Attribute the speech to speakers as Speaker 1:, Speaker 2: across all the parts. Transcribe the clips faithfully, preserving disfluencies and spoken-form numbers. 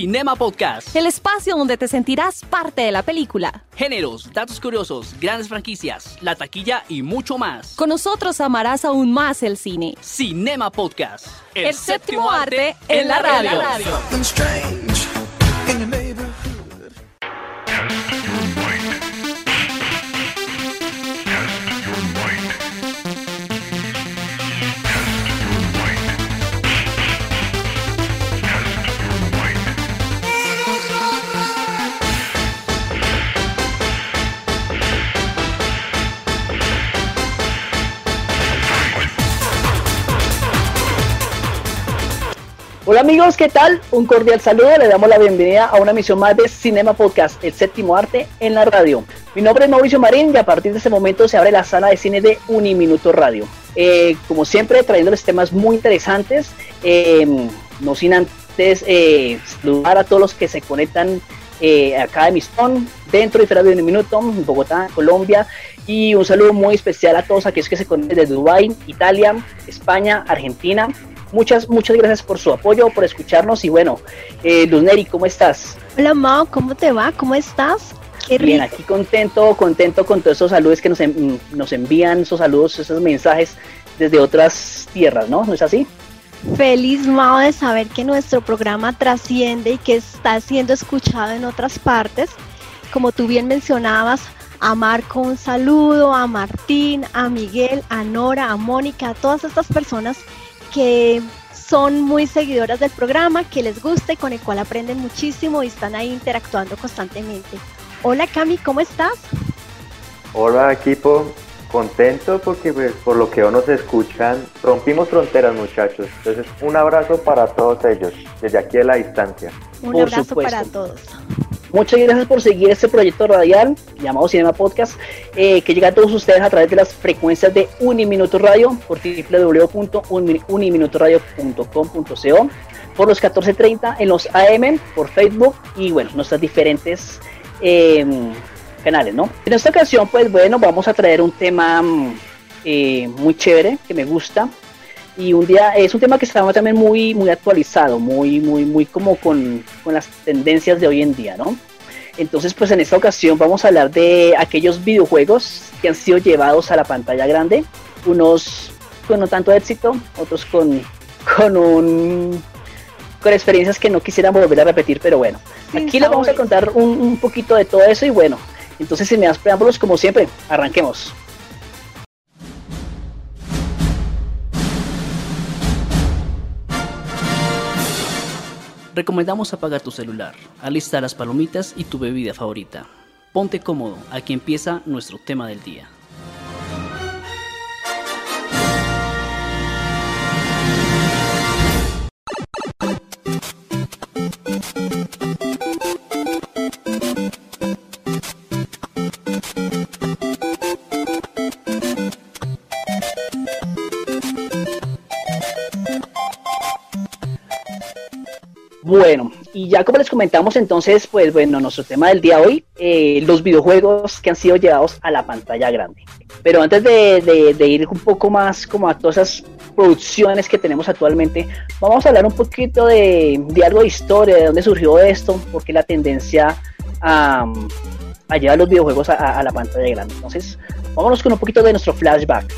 Speaker 1: Cinema Podcast,
Speaker 2: el espacio donde te sentirás parte de la película.
Speaker 1: Géneros, datos curiosos, grandes franquicias, la taquilla y mucho más.
Speaker 2: Con nosotros amarás aún más el cine.
Speaker 1: Cinema Podcast,
Speaker 2: el, el séptimo, séptimo arte en la radio. En la radio.
Speaker 3: Hola amigos, ¿qué tal? Un cordial saludo, le damos la bienvenida a una emisión más de Cinema Podcast, el séptimo arte en la radio. Mi nombre es Mauricio Marín y a partir de este momento se abre la sala de cine de Uniminuto Radio. Eh, como siempre, trayéndoles temas muy interesantes, eh, no sin antes eh, saludar a todos los que se conectan eh, acá de Mistón, dentro y fuera de Uniminuto, en Bogotá, Colombia, y un saludo muy especial a todos aquellos que se conectan desde Dubái, Italia, España, Argentina. Muchas, muchas gracias por su apoyo, por escucharnos y bueno, eh, Luz Neri, ¿cómo estás?
Speaker 4: Hola Mao, ¿cómo te va? ¿Cómo estás?
Speaker 3: Qué Bien, rico. Aquí contento, contento con todos esos saludos que nos, en, nos envían, esos saludos, esos mensajes desde otras tierras, ¿no? ¿No es así?
Speaker 4: Feliz Mao de saber que nuestro programa trasciende y que está siendo escuchado en otras partes. Como tú bien mencionabas, a Marco un saludo, a Martín, a Miguel, a Nora, a Mónica, a todas estas personas que son muy seguidoras del programa, que les gusta y con el cual aprenden muchísimo y están ahí interactuando constantemente. Hola Cami, ¿cómo estás?
Speaker 5: Hola equipo, contento porque pues, por lo que nos escuchan, rompimos fronteras muchachos, entonces un abrazo para todos ellos, desde aquí a la distancia.
Speaker 4: Un por abrazo supuesto. Para todos.
Speaker 3: Muchas gracias por seguir este proyecto radial llamado Cinema Podcast, eh, que llega a todos ustedes a través de las frecuencias de Uniminuto Radio, por doble u doble u doble u punto uniminutoradio punto com punto co, por los catorce treinta en los A M, por Facebook y bueno, nuestras diferentes eh, canales, ¿no? En esta ocasión, pues bueno, vamos a traer un tema eh, muy chévere, que me gusta. Y un día es un tema que está también muy muy actualizado, muy muy muy como con, con las tendencias de hoy en día, ¿no? Entonces, pues en esta ocasión vamos a hablar de aquellos videojuegos que han sido llevados a la pantalla grande, unos con no tanto éxito, otros con con un con experiencias que no quisiéramos volver a repetir, pero bueno, Sin aquí les vamos a contar un, un poquito de todo eso y bueno, entonces sin más preámbulos, como siempre, arranquemos.
Speaker 1: Recomendamos apagar tu celular, alistar las palomitas y tu bebida favorita. Ponte cómodo, aquí empieza nuestro tema del día.
Speaker 3: Bueno, y ya como les comentamos entonces, pues bueno, nuestro tema del día hoy, eh, los videojuegos que han sido llevados a la pantalla grande. Pero antes de, de, de ir un poco más como a todas esas producciones que tenemos actualmente, vamos a hablar un poquito de, de algo de historia, de dónde surgió esto, porque la tendencia a, a llevar los videojuegos a, a la pantalla grande. Entonces, vámonos con un poquito de nuestro flashback.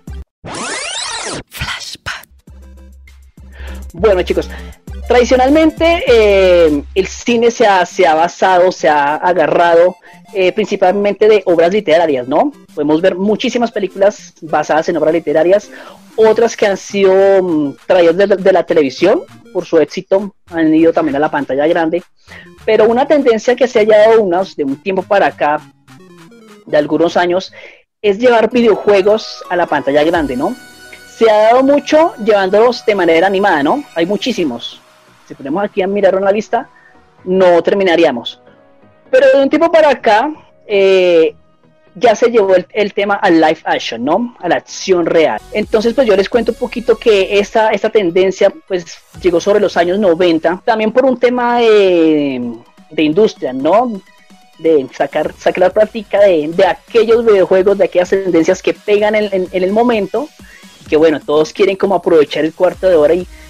Speaker 2: Flashback.
Speaker 3: Bueno chicos, tradicionalmente eh, el cine se ha, se ha basado, se ha agarrado eh, principalmente de obras literarias, ¿no? Podemos ver muchísimas películas basadas en obras literarias, otras que han sido um, traídas de, de la televisión, por su éxito han ido también a la pantalla grande, pero una tendencia que se ha dado unos, de un tiempo para acá, de algunos años, es llevar videojuegos a la pantalla grande, ¿no? Se ha dado mucho llevándolos de manera animada, ¿no? Hay muchísimos. Si ponemos aquí a mirar una lista, no terminaríamos. Pero de un tiempo para acá, eh, ya se llevó el, el tema al live action, ¿no? A la acción real. Entonces, pues yo les cuento un poquito que esta, esta tendencia, pues, llegó sobre los años noventa, también por un tema de, de industria, ¿no? De sacar, sacar la práctica de, de aquellos videojuegos, de aquellas tendencias que pegan en, en, en el momento, que bueno, todos quieren como aprovechar el cuarto de hora y,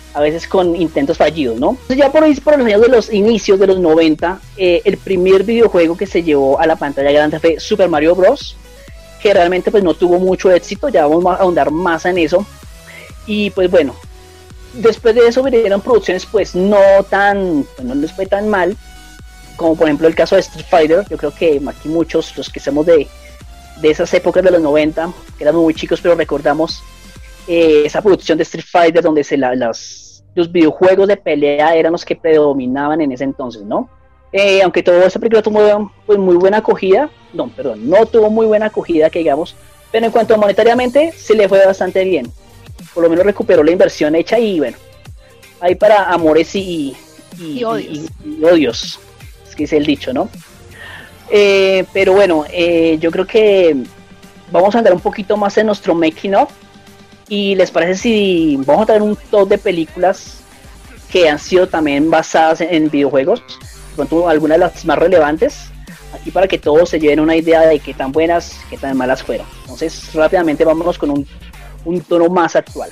Speaker 3: a veces con intentos fallidos, ¿no? Entonces ya por ahí, por los años de los inicios de los noventa, eh, el primer videojuego que se llevó a la pantalla grande fue Super Mario Bros., que realmente pues no tuvo mucho éxito, ya vamos a ahondar más en eso. Y pues bueno, después de eso vinieron producciones pues no tan, pues no les fue tan mal, como por ejemplo el caso de Street Fighter. Yo creo que aquí muchos, los que somos de, de esas épocas de los noventa, que éramos muy chicos, pero recordamos eh, esa producción de Street Fighter donde se la, las, los videojuegos de pelea eran los que predominaban en ese entonces, ¿no? Eh, aunque toda esa película tuvo pues, muy buena acogida, no, perdón, no tuvo muy buena acogida, que digamos, pero en cuanto a monetariamente, se le fue bastante bien. Por lo menos recuperó la inversión hecha y bueno, ahí para amores y, y,
Speaker 4: y odios.
Speaker 3: Y, y, y odios, es que es el dicho, ¿no? Eh, pero bueno, eh, yo creo que vamos a andar un poquito más en nuestro making of. ¿Y les parece si vamos a traer un top de películas que han sido también basadas en, en videojuegos? De pronto algunas de las más relevantes, aquí para que todos se lleven una idea de qué tan buenas, qué tan malas fueron. Entonces rápidamente vámonos con un, un tono más actual.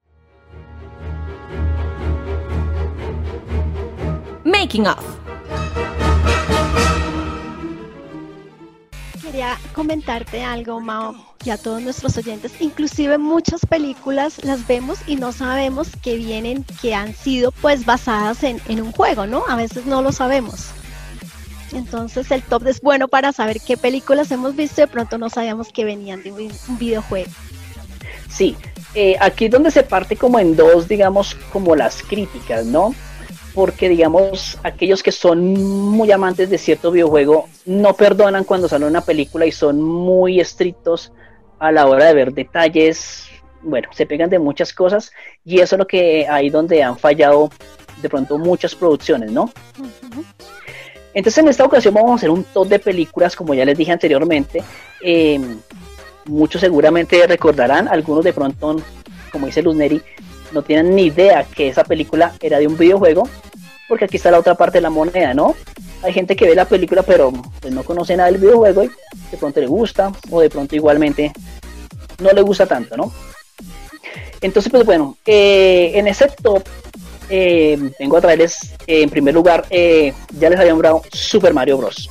Speaker 2: Making of.
Speaker 4: Quería comentarte algo, Mao, y a todos nuestros oyentes. Inclusive muchas películas las vemos y no sabemos que vienen, que han sido pues basadas en, en un juego, ¿no? A veces no lo sabemos. Entonces el top es bueno para saber qué películas hemos visto y de pronto no sabíamos que venían de un, un videojuego.
Speaker 3: Sí, eh, aquí es donde se parte como en dos, digamos, como las críticas, ¿no? Porque, digamos, aquellos que son muy amantes de cierto videojuego no perdonan cuando sale una película y son muy estrictos a la hora de ver detalles. Bueno, se pegan de muchas cosas y eso es lo que ahí donde han fallado de pronto muchas producciones, ¿no? Uh-huh. Entonces en esta ocasión vamos a hacer un top de películas, como ya les dije anteriormente. Eh, muchos seguramente recordarán, algunos de pronto, como dice Luz Neri, no tienen ni idea que esa película era de un videojuego, porque aquí está la otra parte de la moneda, ¿no? Hay gente que ve la película pero pues, no conoce nada del videojuego y de pronto le gusta, o de pronto igualmente no le gusta tanto, ¿no? Entonces, pues bueno, eh, en ese top eh, vengo a traerles, eh, en primer lugar, eh, ya les había nombrado Super Mario Bros.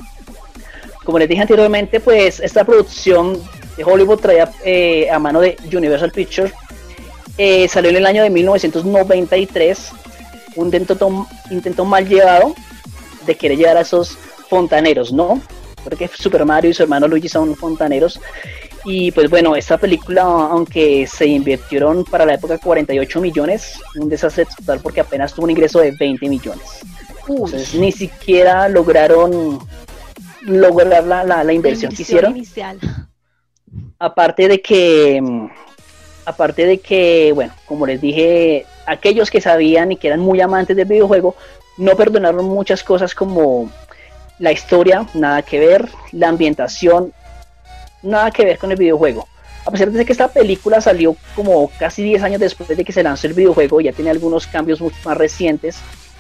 Speaker 3: Como les dije anteriormente, pues esta producción de Hollywood traía eh, a mano de Universal Pictures. Eh, salió en el año de mil novecientos noventa y tres, un intento, intento mal llevado de querer llevar a esos fontaneros, ¿no? Porque Super Mario y su hermano Luigi son fontaneros. Y pues bueno, esta película, aunque se invirtieron para la época cuarenta y ocho millones, un desastre total porque apenas tuvo un ingreso de veinte millones. Entonces ni siquiera lograron lograr la, la, la inversión que hicieron. Inicial. Aparte de que... Aparte de que, bueno, como les dije, aquellos que sabían y que eran muy amantes del videojuego, no perdonaron muchas cosas como la historia, nada que ver, la ambientación, nada que ver con el videojuego. A pesar de que esta película salió como casi diez años después de que se lanzó el videojuego, ya tiene algunos cambios mucho más recientes,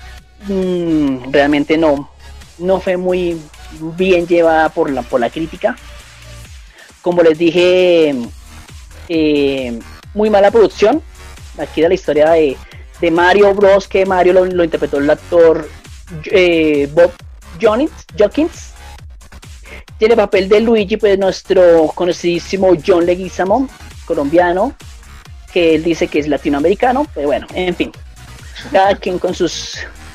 Speaker 3: mmm, realmente no, no fue muy bien llevada por la, por la crítica. Como les dije... Eh, muy mala producción. Aquí de la historia de, de Mario Bros, que Mario lo, lo interpretó el actor eh, Bob Jockins. Tiene el papel de Luigi, pues nuestro conocidísimo John Leguizamo, colombiano, que él dice que es latinoamericano, pero bueno, en fin, cada quien con sus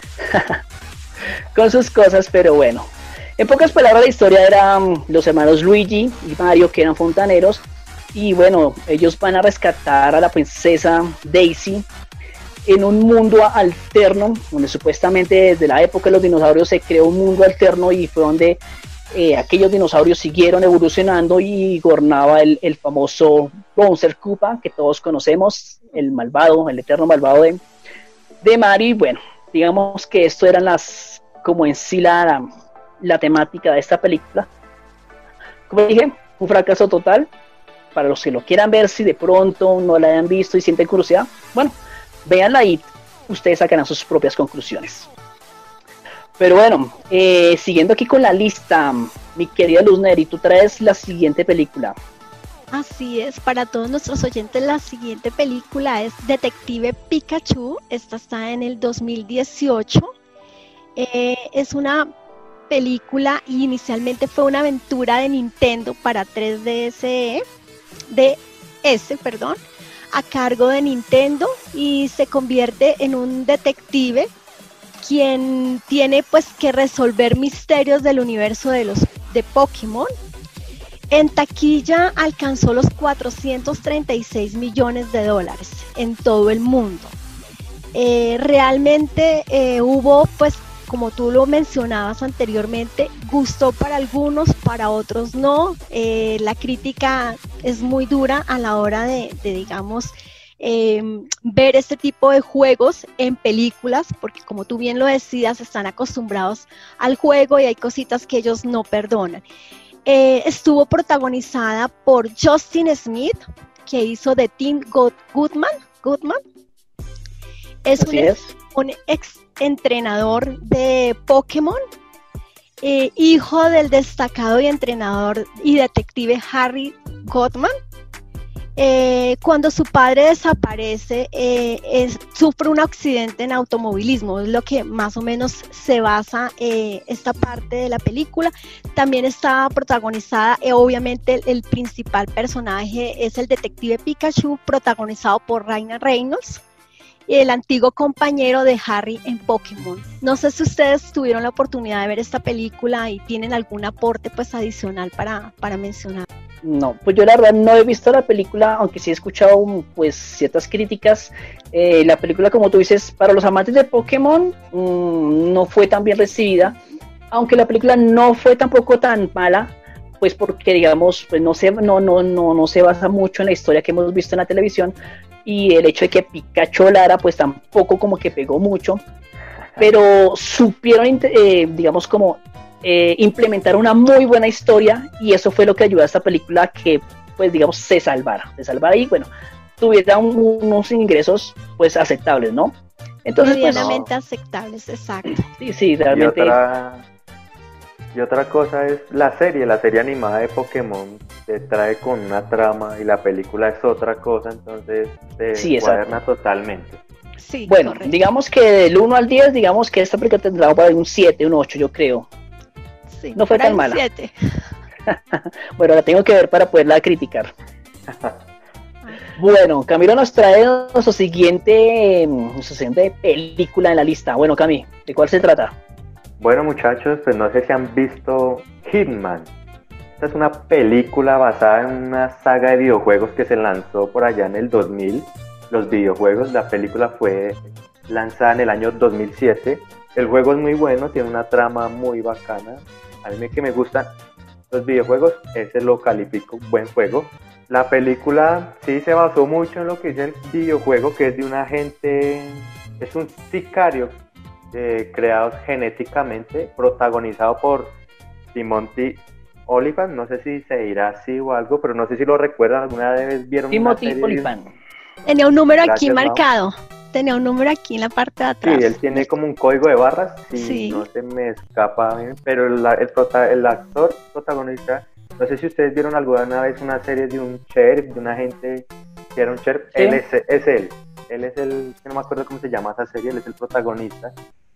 Speaker 3: con sus cosas, pero bueno. En pocas palabras, la historia eran los hermanos Luigi y Mario, que eran fontaneros. Y bueno, ellos van a rescatar a la princesa Daisy en un mundo alterno, donde supuestamente desde la época de los dinosaurios se creó un mundo alterno y fue donde eh, aquellos dinosaurios siguieron evolucionando y gobernaba el, el famoso Bowser Koopa, que todos conocemos, el malvado, el eterno malvado de, de Mario. Y bueno, digamos que esto eran las, como en sí la, la temática de esta película. Como dije, un fracaso total. Para los que lo quieran ver, si de pronto no la hayan visto y sienten curiosidad, bueno, véanla y ustedes sacarán sus propias conclusiones. Pero bueno, eh, siguiendo aquí con la lista, mi querida Luz Neri, tú traes la siguiente película.
Speaker 4: Así es, para todos nuestros oyentes la siguiente película es Detective Pikachu, esta está en el dos mil dieciocho, eh, es una película y inicialmente fue una aventura de Nintendo para tres D S, D S, perdón, a cargo de Nintendo y se convierte en un detective quien tiene pues que resolver misterios del universo de los de Pokémon. En taquilla alcanzó los cuatrocientos treinta y seis millones de dólares en todo el mundo. Eh, realmente eh, hubo, pues, como tú lo mencionabas anteriormente, gustó para algunos, para otros no. Eh, la crítica es muy dura a la hora de, de digamos, eh, ver este tipo de juegos en películas, porque como tú bien lo decías, están acostumbrados al juego y hay cositas que ellos no perdonan. Eh, estuvo protagonizada por Justin Smith, que hizo de Tim Goodman. Goodman. Es un,
Speaker 3: es
Speaker 4: un ex entrenador de Pokémon, eh, hijo del destacado y entrenador y detective Harry Goodman. Eh, cuando su padre desaparece, eh, es, sufre un accidente en automovilismo, es lo que más o menos se basa eh, esta parte de la película. También está protagonizada, eh, obviamente el, el principal personaje es el detective Pikachu, protagonizado por Ryan Reynolds, el antiguo compañero de Harry en Pokémon. No sé si ustedes tuvieron la oportunidad de ver esta película y tienen algún aporte pues adicional para, para mencionar.
Speaker 3: No, pues yo la verdad no he visto la película, aunque sí he escuchado pues ciertas críticas. Eh, la película, como tú dices, para los amantes de Pokémon mmm, no fue tan bien recibida, aunque la película no fue tampoco tan mala, pues porque digamos, pues no se, no, no, no, no se basa mucho en la historia que hemos visto en la televisión, y el hecho de que Pikachu Lara pues tampoco como que pegó mucho, pero supieron, eh, digamos como Eh, implementar una muy buena historia, y eso fue lo que ayudó a esta película que pues digamos se salvara, se salvara y bueno, tuviera un, unos ingresos pues aceptables, ¿no? Entonces
Speaker 4: medianamente
Speaker 3: pues,
Speaker 4: aceptables, exacto.
Speaker 3: Sí, sí, realmente.
Speaker 5: Y otra, y otra cosa es la serie, la serie animada de Pokémon te trae con una trama y la película es otra cosa, entonces te
Speaker 3: sí,
Speaker 5: cuaderna totalmente.
Speaker 4: Sí,
Speaker 3: bueno,
Speaker 4: correcto.
Speaker 3: Digamos que del uno al diez, digamos que esta película tendrá para un siete, un ocho, yo creo.
Speaker 4: Sí,
Speaker 3: no fue tan mala.
Speaker 4: siete.
Speaker 3: Bueno, la tengo que ver para poderla criticar. Bueno, Camilo nos trae nuestro siguiente, nuestra siguiente película en la lista. Bueno, Cami, ¿de cuál se trata?
Speaker 5: Bueno, muchachos, pues no sé si han visto Hitman. Esta es una película basada en una saga de videojuegos que se lanzó por allá en el dos mil. Los videojuegos, la película fue lanzada en el año dos mil siete. El juego es muy bueno, tiene una trama muy bacana. A mí que me gustan los videojuegos, ese lo califico buen juego. La película sí se basó mucho en lo que dice el videojuego, que es de un agente, es un sicario eh, creado genéticamente, protagonizado por Timothy Olyphant. No sé si se dirá así o algo, pero no sé si lo recuerdan, alguna vez vieron
Speaker 3: Timothy
Speaker 5: una serie.
Speaker 3: Olyphant.
Speaker 4: Tenía un número aquí
Speaker 5: Gracias,
Speaker 4: marcado. Tenía un número aquí en la parte de atrás.
Speaker 5: Sí, él tiene como un código de barras, si
Speaker 4: sí.
Speaker 5: No se me escapa bien, pero el, el, prota, el actor protagonista, no sé si ustedes vieron alguna vez una serie de un sheriff, de un agente que era un sheriff, ¿sí? Él es, es él, él es el, no me acuerdo cómo se llama esa serie, él es el protagonista,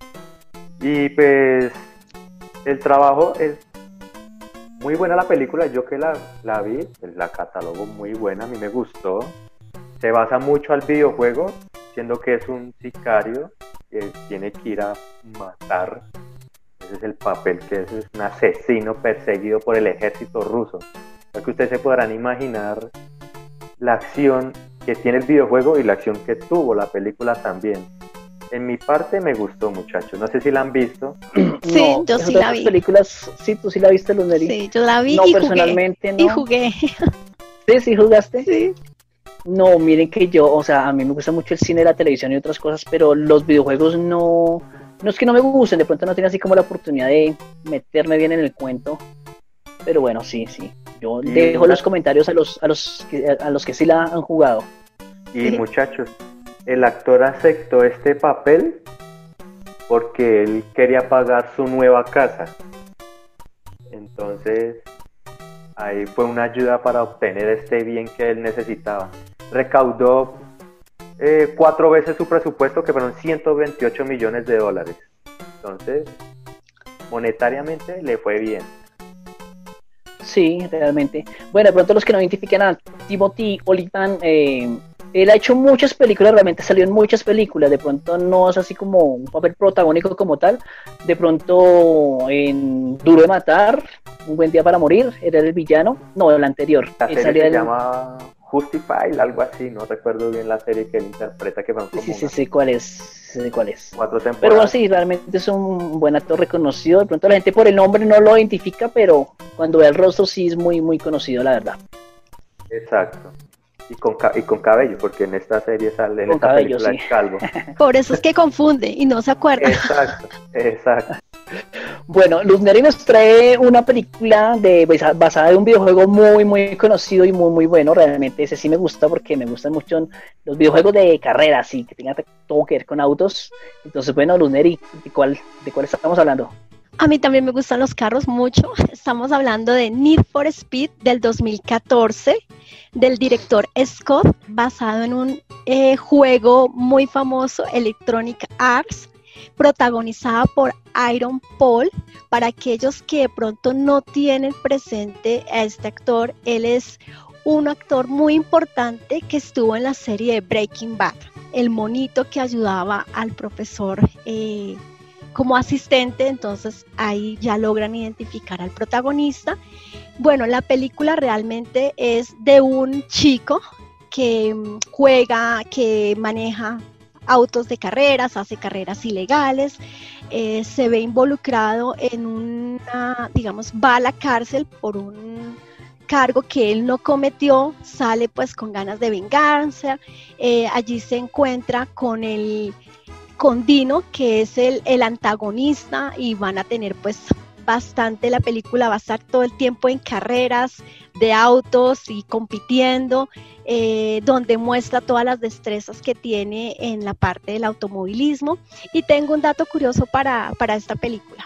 Speaker 5: y pues el trabajo es muy buena la película, yo que la, la vi, la catalogo muy buena, a mí me gustó, se basa mucho al videojuego, siendo que es un sicario que tiene que ir a matar. Ese es el papel, que es un asesino perseguido por el ejército ruso. Creo que ustedes se podrán imaginar la acción que tiene el videojuego y la acción que tuvo la película también. En mi parte me gustó, muchachos. No sé si la han visto.
Speaker 4: Sí,
Speaker 3: no,
Speaker 4: yo sí la vi.
Speaker 3: Películas, sí, tú sí la viste, Luneri.
Speaker 4: Sí, yo la vi
Speaker 3: no,
Speaker 4: y
Speaker 3: personalmente
Speaker 4: jugué.
Speaker 3: No.
Speaker 4: Y jugué.
Speaker 3: Sí, sí jugaste.
Speaker 4: Sí.
Speaker 3: No, miren que yo, o sea, a mí me gusta mucho el cine, la televisión y otras cosas, pero los videojuegos no, no es que no me gusten, de pronto no tengo así como la oportunidad de meterme bien en el cuento, pero bueno, sí, sí, yo y dejo una... los comentarios a los, a los, que, a los que sí la han jugado.
Speaker 5: Y
Speaker 3: ¿sí?
Speaker 5: Muchachos, el actor aceptó este papel porque él quería pagar su nueva casa, entonces ahí fue una ayuda para obtener este bien que él necesitaba. Recaudó eh, cuatro veces su presupuesto, que fueron ciento veintiocho millones de dólares. Entonces, monetariamente le fue bien.
Speaker 3: Sí, realmente. Bueno, de pronto los que no identifican a Timothy Olyphant, eh, él ha hecho muchas películas, realmente salió en muchas películas, de pronto no es así como un papel protagónico como tal, de pronto en Duro de Matar, Un Buen Día para Morir, era el villano, no, el anterior.
Speaker 5: La
Speaker 3: Él
Speaker 5: serie
Speaker 3: salía
Speaker 5: se
Speaker 3: del-
Speaker 5: llama Justified, algo así, no recuerdo bien la serie que él interpreta, que fueron como
Speaker 3: Sí, sí,
Speaker 5: unas
Speaker 3: sí, cuál es, sí, cuál es.
Speaker 5: cuatro
Speaker 3: Pero bueno,
Speaker 5: temporadas.
Speaker 3: sí, realmente es un buen actor reconocido, de pronto la gente por el nombre no lo identifica, pero cuando ve el rostro sí es muy, muy conocido, la verdad.
Speaker 5: Exacto. Y con, ca- y con cabello, porque en esta serie sale, en
Speaker 3: Con
Speaker 5: esta
Speaker 3: cabello,
Speaker 5: película
Speaker 3: sí.
Speaker 5: es calvo.
Speaker 4: Por eso es que confunde y no se acuerda.
Speaker 5: Exacto, exacto.
Speaker 3: Bueno, Luz Neri nos trae una película de, basa- basada en un videojuego muy, muy conocido y muy, muy bueno. Realmente ese sí me gusta porque me gustan mucho los videojuegos de carreras y que tengan todo que ver con autos. Entonces, bueno, Luz Neri, ¿de cuál, de cuál estamos hablando?
Speaker 4: A mí también me gustan los carros mucho. Estamos hablando de Need for Speed del dos mil catorce, del director Scott, basado en un eh, juego muy famoso, Electronic Arts, protagonizada por Aaron Paul. Para aquellos que de pronto no tienen presente a este actor, él es un actor muy importante que estuvo en la serie de Breaking Bad, el monito que ayudaba al profesor eh, como asistente. Entonces ahí ya logran identificar al protagonista. Bueno, la película realmente es de un chico que mm, juega, que maneja autos de carreras, hace carreras ilegales, eh, se ve involucrado en una, digamos, va a la cárcel por un cargo que él no cometió, sale pues con ganas de venganza, eh, allí se encuentra con el con Dino, que es el, el antagonista, y van a tener pues bastante, la película va a estar todo el tiempo en carreras de autos y compitiendo, eh, donde muestra todas las destrezas que tiene en la parte del automovilismo. Y tengo un dato curioso para, para esta película.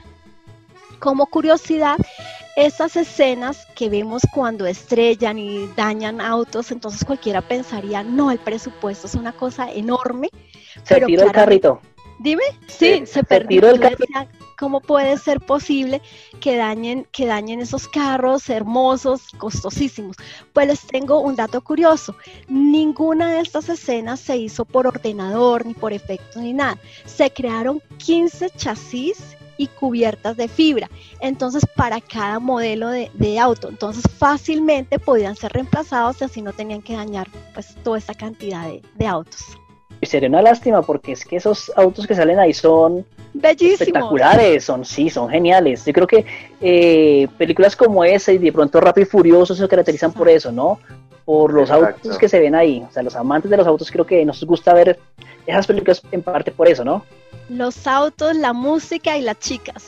Speaker 4: Como curiosidad, esas escenas que vemos cuando estrellan y dañan autos, entonces cualquiera pensaría, no, el presupuesto es una cosa enorme.
Speaker 3: Se
Speaker 4: pero
Speaker 3: tiró el
Speaker 4: claramente-
Speaker 3: carrito.
Speaker 4: Dime, sí,
Speaker 5: Sí,
Speaker 4: se
Speaker 3: se
Speaker 4: perdió.
Speaker 3: tiró el
Speaker 4: Yo
Speaker 3: carro.
Speaker 4: decía, ¿cómo puede ser posible que dañen, que dañen esos carros hermosos, costosísimos? Pues les tengo un dato curioso. Ninguna de estas escenas se hizo por ordenador, ni por efectos, ni nada. Se crearon quince chasis y cubiertas de fibra, entonces para cada modelo de, de auto, entonces fácilmente podían ser reemplazados y así no tenían que dañar pues toda esa cantidad de, de autos.
Speaker 3: Y sería una lástima porque es que esos autos que salen ahí son
Speaker 4: Bellísimos.
Speaker 3: espectaculares, son sí, son geniales. Yo creo que eh, películas como esa y de pronto Rápido y Furioso se caracterizan por eso, ¿no? Por los
Speaker 5: Exacto.
Speaker 3: autos que se ven ahí. O sea, los amantes de los autos creo que nos gusta ver esas películas en parte por eso, ¿no?
Speaker 4: Los autos, la música y las chicas.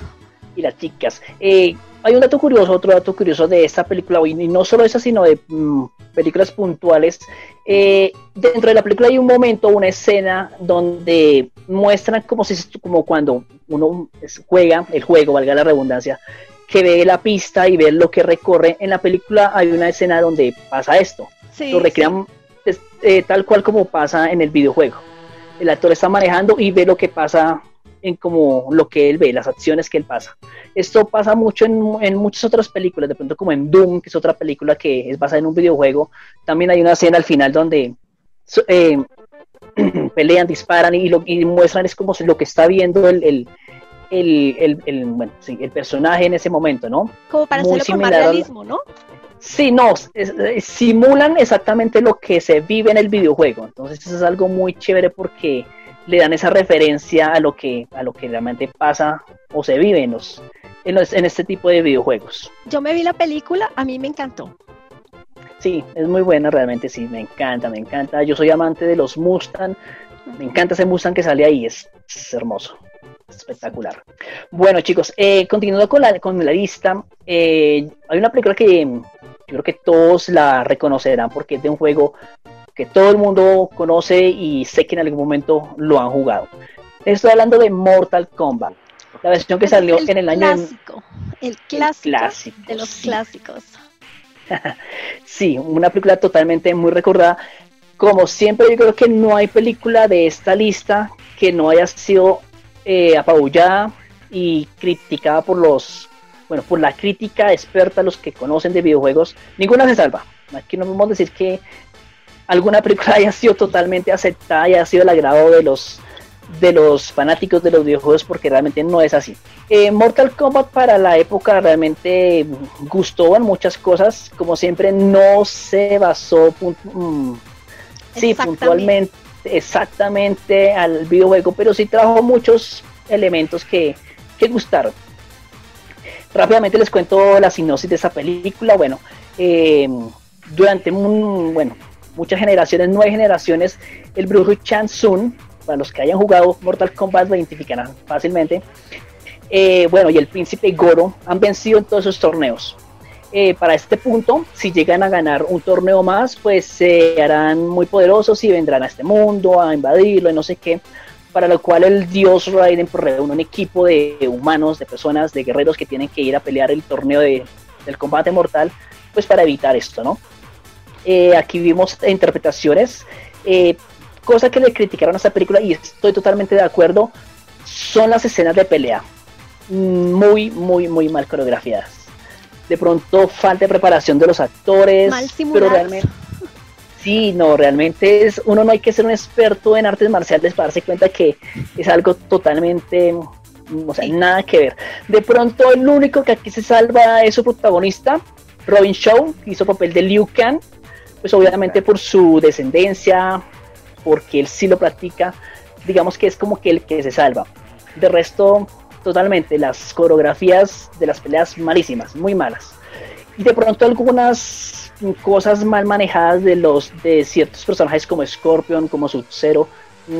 Speaker 3: Y las chicas. Eh, hay un dato curioso, otro dato curioso de esta película, y no solo esa, sino de mm, películas puntuales. Eh, dentro de la película hay un momento, una escena donde muestran como, si, como cuando uno juega el juego, valga la redundancia, que ve la pista y ve lo que recorre. En la película hay una escena donde pasa esto.
Speaker 4: Sí,
Speaker 3: Lo recrean
Speaker 4: sí.
Speaker 3: es, eh, tal cual como pasa en el videojuego. El actor está manejando y ve lo que pasa en como lo que él ve, las acciones que él pasa. Esto pasa mucho en, en muchas otras películas, de pronto como en Doom, que es otra película que es basada en un videojuego. También hay una escena al final donde eh, pelean, disparan y, lo, y muestran es como lo que está viendo el, el, el, el, el, bueno, sí, el personaje en ese momento, ¿no?
Speaker 4: Como para
Speaker 3: Muy
Speaker 4: hacerlo con más
Speaker 3: similar al-
Speaker 4: realismo, ¿no?
Speaker 3: Sí, no, es- es- simulan exactamente lo que se vive en el videojuego. Entonces eso es algo muy chévere porque le dan esa referencia a lo que a lo que realmente pasa o se vive en, los, en, los- en este tipo de videojuegos.
Speaker 4: Yo me vi la película, a mí me encantó.
Speaker 3: Sí, es muy buena realmente, sí, me encanta, me encanta. Yo soy amante de los Mustang, me encanta ese Mustang que sale ahí, es, es hermoso, espectacular. Bueno chicos, eh, continuando con la, con la lista, eh, hay una película que yo creo que todos la reconocerán porque es de un juego que todo el mundo conoce y sé que en algún momento lo han jugado. Estoy hablando de Mortal Kombat, la versión que salió en el año...
Speaker 4: Clásico, el clásico,
Speaker 3: clásico,
Speaker 4: de los
Speaker 3: sí.
Speaker 4: clásicos.
Speaker 3: Sí, una película totalmente muy recordada. Como siempre, yo creo que no hay película de esta lista que no haya sido eh, apabullada y criticada por los, bueno, por la crítica experta, los que conocen de videojuegos. Ninguna se salva. Aquí no podemos decir que alguna película haya sido totalmente aceptada y haya sido el agrado de los de los fanáticos de los videojuegos, porque realmente no es así. Eh, Mortal Kombat para la época realmente gustó en muchas cosas, como siempre no se basó mm, sí, puntualmente exactamente al videojuego, pero sí trajo muchos elementos que, que gustaron. Rápidamente les cuento la sinopsis de esa película. Bueno, eh, durante un, bueno, muchas generaciones, nueve generaciones, el brujo Shang Tsung, para los que hayan jugado Mortal Kombat lo identificarán fácilmente, eh, bueno, y el príncipe Goro han vencido en todos esos torneos. Eh, para este punto, si llegan a ganar un torneo más, pues se eh, harán muy poderosos y vendrán a este mundo a invadirlo y no sé qué, para lo cual el dios Raiden pues, reúne un equipo de humanos, de personas, de guerreros que tienen que ir a pelear el torneo de, del combate mortal, pues para evitar esto, ¿no? Eh, aquí vimos interpretaciones, eh, cosa que le criticaron a esta película y estoy totalmente de acuerdo, son las escenas de pelea, muy, muy, muy mal coreografiadas. De pronto falta de preparación de los actores,
Speaker 4: mal simulados.
Speaker 3: Pero realmente, sí, no, realmente es, uno no hay que ser un experto en artes marciales para darse cuenta que es algo totalmente, o sea, nada que ver. De pronto el único que aquí se salva es su protagonista, Robin Shaw, que hizo papel de Liu Kang, pues obviamente por su descendencia, porque él sí lo practica, digamos que es como que el que se salva. De resto, totalmente, las coreografías de las peleas malísimas, muy malas. Y de pronto algunas cosas mal manejadas de los de ciertos personajes como Scorpion, como Sub-Zero.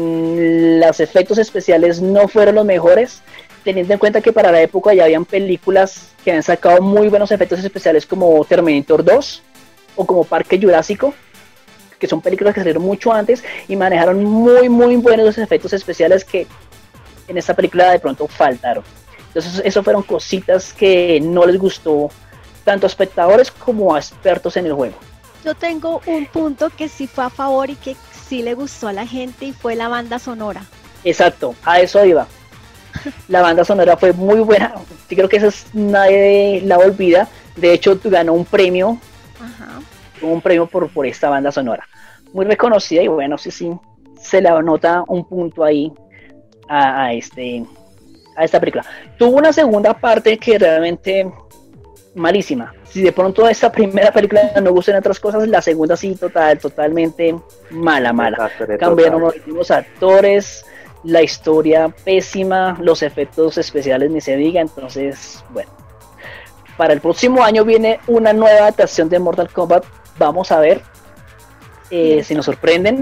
Speaker 3: Mm, los efectos especiales no fueron los mejores, teniendo en cuenta que para la época ya habían películas que han sacado muy buenos efectos especiales como Terminator dos o como Parque Jurásico, que son películas que salieron mucho antes y manejaron muy muy buenos los efectos especiales que en esta película de pronto faltaron. Entonces eso fueron cositas que no les gustó tanto a espectadores como a expertos en el juego.
Speaker 4: Yo tengo un punto que sí fue a favor y que sí le gustó a la gente y fue la banda sonora.
Speaker 3: Exacto, a eso iba. La banda sonora fue muy buena, sí, creo que eso es, nadie la olvida. De hecho ganó un premio. Ajá. un premio por, por esta banda sonora muy reconocida y bueno, sí, sí, se le anota un punto ahí a, a, este, a esta película. Tuvo una segunda parte que realmente malísima. Si de pronto esta primera película no gustan otras cosas, la segunda sí, total, totalmente mala, mala. Cambiaron los últimos actores, la historia pésima, los efectos especiales ni se diga, entonces, bueno. Para el próximo año viene una nueva adaptación de Mortal Kombat. Vamos a ver eh, si nos sorprenden.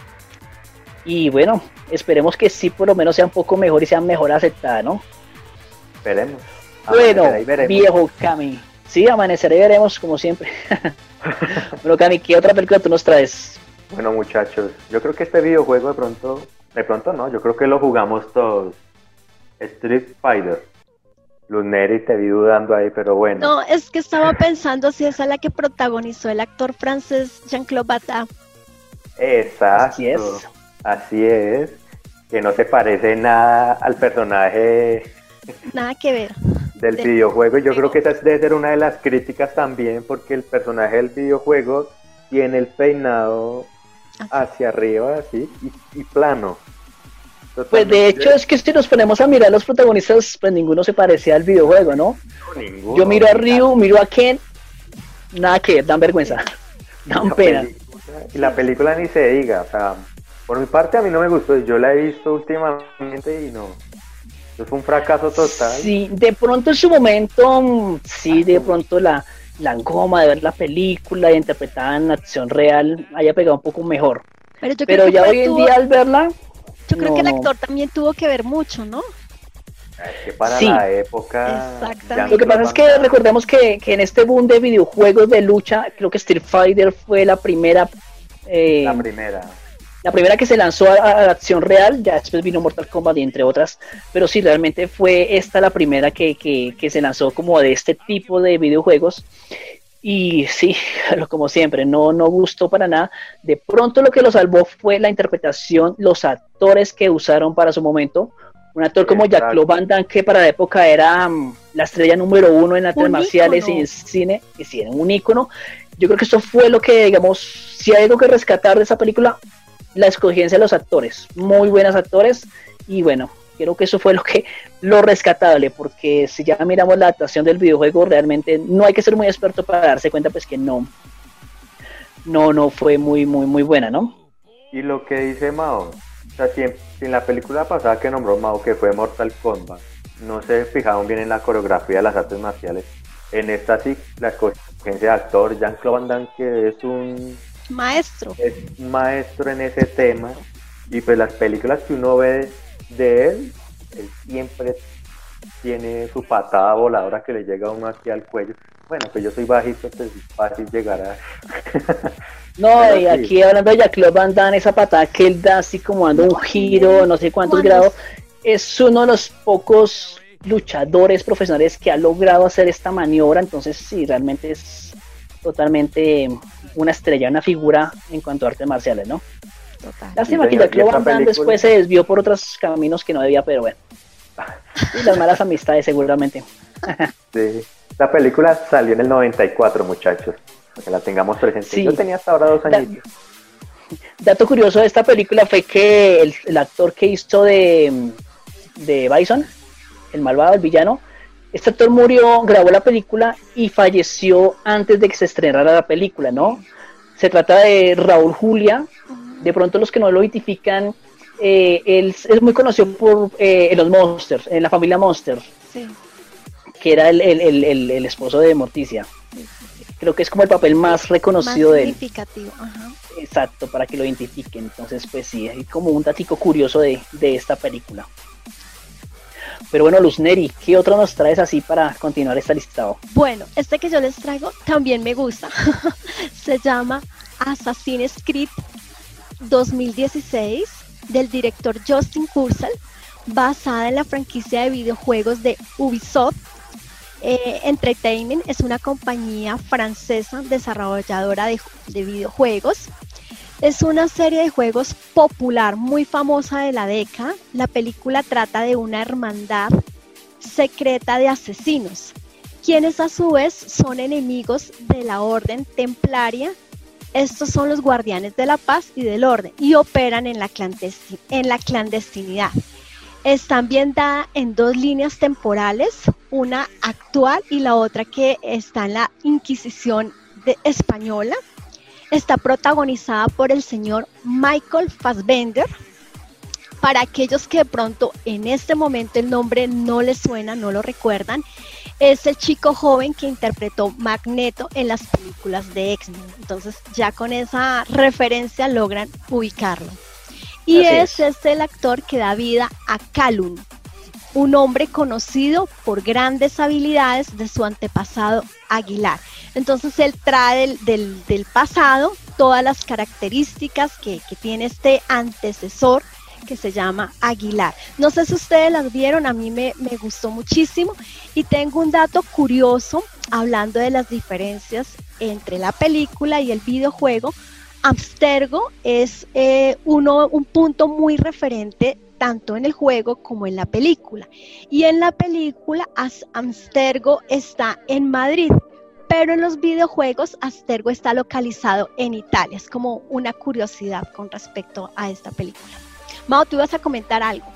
Speaker 3: Y bueno, esperemos que sí, por lo menos sea un poco mejor y sea mejor aceptada, ¿no?
Speaker 5: Veremos.
Speaker 3: Bueno, viejo Cami. Sí, amanecerá y veremos, como siempre. Bueno, Cami, ¿qué otra película tú nos traes?
Speaker 5: Bueno, muchachos, yo creo que este videojuego de pronto, de pronto no, yo creo que lo jugamos todos. Street Fighter. Luneri, te vi dudando ahí, pero bueno.
Speaker 4: No, es que estaba pensando si esa es la que protagonizó el actor francés Jean-Claude Van Damme.
Speaker 5: Exacto.
Speaker 3: Así es.
Speaker 5: Así es. Que no se parece nada al personaje.
Speaker 4: Nada que ver.
Speaker 5: Del de... videojuego. Yo creo que esa debe ser una de las críticas también, porque el personaje del videojuego tiene el peinado hacia arriba, así, y, y plano.
Speaker 3: Pues de hecho es que si nos ponemos a mirar los protagonistas, pues ninguno se parecía al videojuego, ¿no?
Speaker 5: No, ninguno.
Speaker 3: Yo miro a Ryu, miro a Ken, nada que dan vergüenza, dan pena.
Speaker 5: Película, y la película ni se diga, o sea, por mi parte a mí no me gustó, yo la he visto últimamente y no, es un fracaso total.
Speaker 3: Sí, de pronto en su momento, sí, de pronto la, la goma de ver la película y interpretada en acción real haya pegado un poco mejor, pero, yo pero ya hoy en tuvo... día al verla...
Speaker 4: Yo creo
Speaker 3: no,
Speaker 4: que el actor no. también tuvo que ver mucho, ¿no?
Speaker 5: Es que para
Speaker 3: sí.
Speaker 5: la época...
Speaker 4: Exactamente.
Speaker 3: Lo que pasa es que recordemos que, que en este boom de videojuegos de lucha, creo que Street Fighter fue la primera... Eh,
Speaker 5: la primera.
Speaker 3: La primera que se lanzó a, a acción real, ya después vino Mortal Kombat y entre otras, pero sí, realmente fue esta la primera que, que, que se lanzó como de este tipo de videojuegos. Y sí, como siempre, no, no gustó para nada. De pronto lo que lo salvó fue la interpretación, los actores que usaron para su momento. Un actor como Jean-Claude Van Damme, que para la época era um, la estrella número uno en artes marciales y en cine, que sí, era un ícono. Yo creo que esto fue lo que, digamos, si hay algo que rescatar de esa película, la escogencia de los actores. Muy buenos actores, y bueno, creo que eso fue lo que lo rescatable, porque si ya miramos la adaptación del videojuego, realmente no hay que ser muy experto para darse cuenta pues que no, no, no fue muy, muy, muy buena, ¿no?
Speaker 5: Y lo que dice Mao, o sea, si en, si en la película pasada que nombró Mao, que fue Mortal Kombat, no se fijaron bien en la coreografía de las artes marciales, en esta sí, la escogencia de actor, Jean-Claude Van Damme, que es un
Speaker 4: maestro,
Speaker 5: es maestro en ese tema, y pues las películas que uno ve de él, él siempre tiene su patada voladora que le llega a uno aquí al cuello. Bueno, pues yo soy bajito, pues es fácil llegar a...
Speaker 3: No, pero y sí, aquí hablando de Jean-Claude Van Damme, esa patada que él da así como dando un giro, no sé cuántos grados, es uno de los pocos luchadores profesionales que ha logrado hacer esta maniobra, entonces sí, realmente es totalmente una estrella, una figura en cuanto a artes marciales, ¿no? Total. Lástima que Jean-Claude Van Damme después se desvió por otros caminos que no debía, pero bueno. Y las malas amistades seguramente.
Speaker 5: Sí. Esta película salió en el noventa y cuatro, muchachos, para que la tengamos presente. Sí. Yo tenía hasta ahora dos años.
Speaker 3: Dato curioso de esta película fue que el, el actor que hizo de, de Bison, el malvado, el villano, este actor murió, grabó la película y falleció antes de que se estrenara la película, ¿no? Se trata de Raúl Julia. De pronto los que no lo identifican, eh, él es muy conocido por eh, en los Monsters, en la familia Monster, sí, que era el, el, el, el, el esposo de Morticia. Sí, sí, sí. Creo que es como el papel más reconocido más de él.
Speaker 4: Significativo, ajá.
Speaker 3: Exacto, para que lo identifiquen. Entonces, pues sí, hay como un datico curioso de, de esta película. Pero bueno, Luz Neri, ¿qué otro nos traes así para continuar esta listado?
Speaker 4: Bueno, este que yo les traigo también me gusta. Se llama Assassin's Creed dos mil dieciséis, del director Justin Kurzel, basada en la franquicia de videojuegos de Ubisoft. Eh, Entertainment es una compañía francesa desarrolladora de, de videojuegos. Es una serie de juegos popular, muy famosa de la década. La película trata de una hermandad secreta de asesinos, quienes a su vez son enemigos de la Orden Templaria. Estos son los guardianes de la paz y del orden y operan en la, clandestin- en la clandestinidad. Está ambientada en dos líneas temporales, una actual y la otra que está en la Inquisición de española. Está protagonizada por el señor Michael Fassbender. Para aquellos que de pronto en este momento el nombre no les suena, no lo recuerdan, es el chico joven que interpretó Magneto en las películas de X-Men. Entonces ya con esa referencia logran ubicarlo. Y es, es este el actor que da vida a Calum, un hombre conocido por grandes habilidades de su antepasado Aguilar. Entonces él trae del, del, del pasado todas las características que, que tiene este antecesor que se llama Aguilar. No sé si ustedes las vieron, a mí me, me gustó muchísimo y tengo un dato curioso hablando de las diferencias entre la película y el videojuego. Abstergo es eh, uno, un punto muy referente tanto en el juego como en la película. Y en la película Abstergo está en Madrid, pero en los videojuegos Abstergo está localizado en Italia. Es como una curiosidad con respecto a esta película. Mao, ¿tú ibas a comentar algo?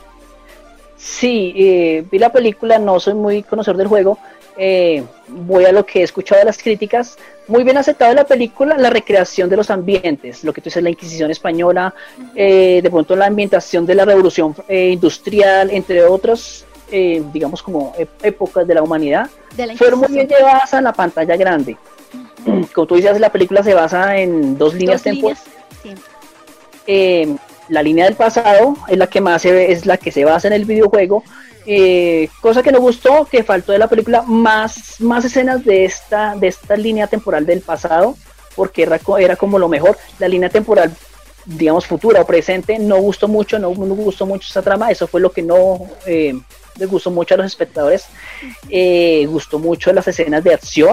Speaker 3: Sí, eh, vi la película, no soy muy conocedor del juego, eh, voy a lo que he escuchado de las críticas. Muy bien aceptada la película, la recreación de los ambientes, lo que tú dices, la Inquisición española, uh-huh. eh, de pronto la ambientación de la Revolución eh, Industrial, entre otros, eh, digamos como épocas de la humanidad, de la fueron muy bien llevadas a la pantalla grande. Uh-huh. Como tú dices, la película se basa en dos líneas temporales. Sí. Eh, la línea del pasado es la que más se ve, es la que se basa en el videojuego. Eh, cosa que no gustó, que faltó de la película más, más escenas de esta, de esta línea temporal del pasado, porque era, era como lo mejor. La línea temporal, digamos, futura o presente, no gustó mucho, no, no gustó mucho esa trama. Eso fue lo que no eh, les gustó mucho a los espectadores. Eh, gustó mucho las escenas de acción,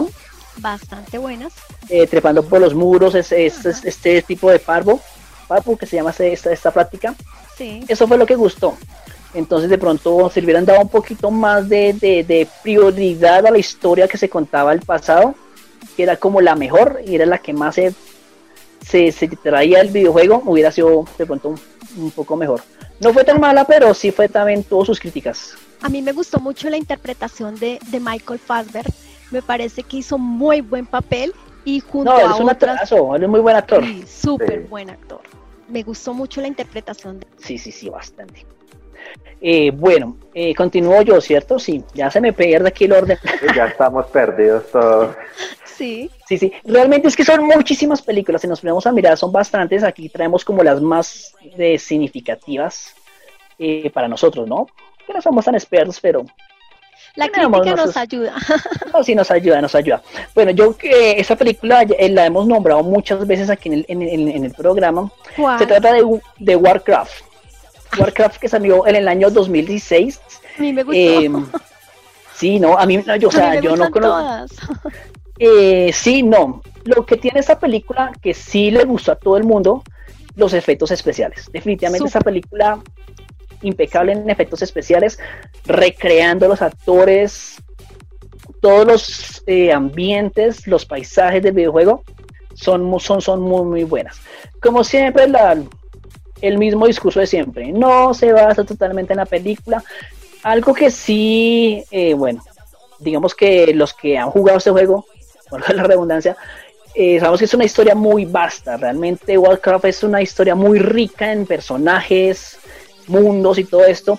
Speaker 4: Bastante buenas.
Speaker 3: Eh, trepando por los muros, es, es, es, este tipo de parvo, parvo que se llama esta, esta práctica.
Speaker 4: Sí.
Speaker 3: Eso fue lo que gustó. Entonces de pronto se le hubieran dado un poquito más de, de, de prioridad a la historia que se contaba el pasado, que era como la mejor y era la que más se, se, se traía el videojuego, hubiera sido de pronto un, un poco mejor. No fue tan mala, pero sí fue también, tuvo sus críticas.
Speaker 4: A mí me gustó mucho la interpretación de, de Michael Fassbender. Me parece que hizo muy buen papel y junto
Speaker 3: No, él
Speaker 4: a
Speaker 3: es un
Speaker 4: otras...
Speaker 3: actorazo, él es muy buen actor.
Speaker 4: Sí, súper
Speaker 5: Sí.
Speaker 4: buen actor. Me gustó mucho la interpretación de...
Speaker 3: Sí, sí, sí, bastante. Eh, bueno, eh, continúo yo, ¿cierto? Sí, ya se me pierde aquí el orden.
Speaker 5: Ya estamos perdidos todos.
Speaker 4: Sí,
Speaker 3: Sí, sí, realmente es que son muchísimas películas, si nos ponemos a mirar son bastantes, aquí traemos como las más eh, significativas eh, para nosotros, ¿no? Que no somos tan expertos, pero
Speaker 4: la
Speaker 3: tenemos
Speaker 4: crítica nos
Speaker 3: nuestros-
Speaker 4: ayuda.
Speaker 3: no, sí nos ayuda, nos ayuda. Bueno, yo que esa película eh, la hemos nombrado muchas veces aquí en el, en, en- en el programa.
Speaker 4: ¿Cuál?
Speaker 3: Se trata de, de Warcraft. Warcraft que salió en el año dos mil dieciséis.
Speaker 4: A mí me gustó.
Speaker 3: Eh, sí, no, a mí, no, yo, o
Speaker 4: A mí
Speaker 3: sea,
Speaker 4: me
Speaker 3: yo no
Speaker 4: gustan
Speaker 3: conozco.
Speaker 4: todas.
Speaker 3: Eh, sí, no. Lo que tiene esta película que sí le gustó a todo el mundo, los efectos especiales. Definitivamente
Speaker 4: Súper.
Speaker 3: esta película impecable en efectos especiales, recreando los actores, todos los eh, ambientes, los paisajes del videojuego son, mu- son, son muy, muy buenas. Como siempre, la, el mismo discurso de siempre. No se basa totalmente en la película. Algo que sí, eh, bueno, digamos que los que han jugado este juego, por la redundancia, eh, sabemos que es una historia muy vasta. Realmente Warcraft es una historia muy rica en personajes, mundos y todo esto.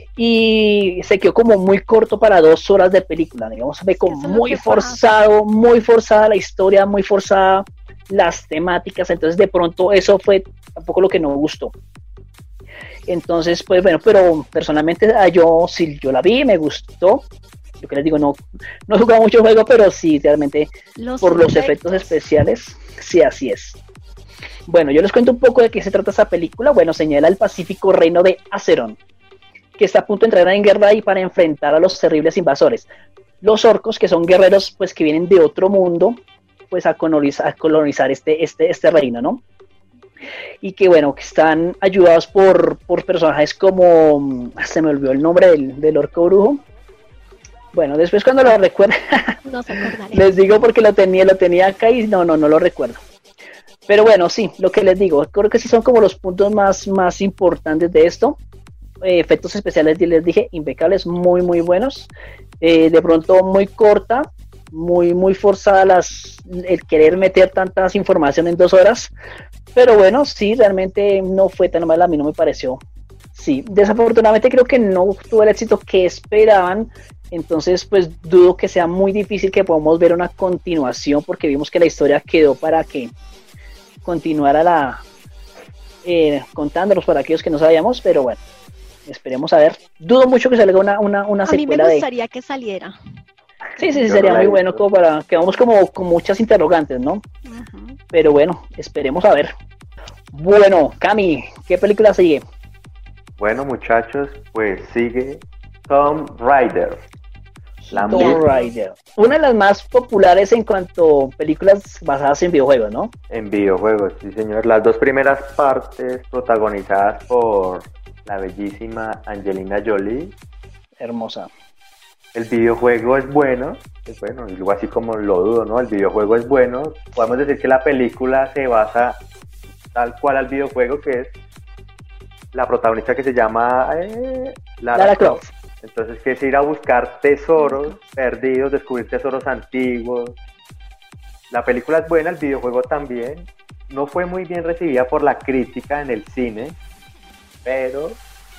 Speaker 3: Y se quedó como muy corto para dos horas de película, digamos, se ve como
Speaker 4: Eso es lo
Speaker 3: muy
Speaker 4: que
Speaker 3: forzado, muy forzada la historia, muy forzada las temáticas, entonces de pronto eso fue tampoco lo que no me gustó. Entonces, pues bueno, pero personalmente ah, yo sí, yo la vi, me gustó. Yo que les digo, no, no he jugado mucho el juego, pero sí, realmente
Speaker 4: Los
Speaker 3: por los efectos especiales, sí, así es. Bueno, yo les cuento un poco de qué se trata esta película. Bueno, señala el pacífico reino de Azeroth, que está a punto de entrar en guerra y para enfrentar a los terribles invasores. Los orcos, que son guerreros pues que vienen de otro mundo, pues a colonizar, a colonizar este, este, este reino, ¿no? Y que bueno, que están ayudados por, por personajes como, se me olvidó el nombre del, del orco brujo. Bueno, después cuando lo recuerde,
Speaker 4: No se acordaré.
Speaker 3: les digo porque lo tenía, lo tenía acá y no, no, no lo recuerdo. Pero bueno, sí, lo que les digo, creo que sí son como los puntos más, más importantes de esto. Eh, efectos especiales, ya les dije, impecables, muy, muy buenos. Eh, de pronto muy corta, muy, muy forzada las, el querer meter tantas información en dos horas. Pero bueno, sí, realmente no fue tan mal, a mí no me pareció. Sí, desafortunadamente creo que no tuvo el éxito que esperaban. Entonces, pues dudo que sea muy difícil que podamos ver una continuación, porque vimos que la historia quedó para que continuara la eh, contándolos para aquellos que no sabíamos, pero bueno, esperemos a ver. Dudo mucho que salga una, una, una
Speaker 4: A mí me
Speaker 3: secuela de...
Speaker 4: gustaría que saliera.
Speaker 3: Sí, sí, sí,
Speaker 5: Yo
Speaker 3: sería
Speaker 5: no la
Speaker 3: muy
Speaker 5: he
Speaker 3: bueno
Speaker 5: visto.
Speaker 3: como para que vamos como con muchas interrogantes, ¿no?
Speaker 4: Ujú.
Speaker 3: Pero bueno, esperemos a ver. Bueno, Cami, ¿qué película sigue?
Speaker 5: Bueno, muchachos, pues sigue Tomb Raider. La
Speaker 3: Tomb
Speaker 5: misma
Speaker 3: Raider. Una de las más populares en cuanto a películas basadas en videojuegos, ¿no?
Speaker 5: en videojuegos, sí señor. Las dos primeras partes protagonizadas por la bellísima Angelina Jolie.
Speaker 3: Hermosa.
Speaker 5: El videojuego es bueno, es bueno, y luego así como lo dudo, ¿no? El videojuego es bueno. Podemos decir que la película se basa tal cual al videojuego, que es la protagonista que se llama eh, Lara,
Speaker 3: Lara
Speaker 5: Croft.
Speaker 3: Croft.
Speaker 5: Entonces, que es ir a buscar tesoros perdidos, descubrir tesoros antiguos. La película es buena, el videojuego también. No fue muy bien recibida por la crítica en el cine, pero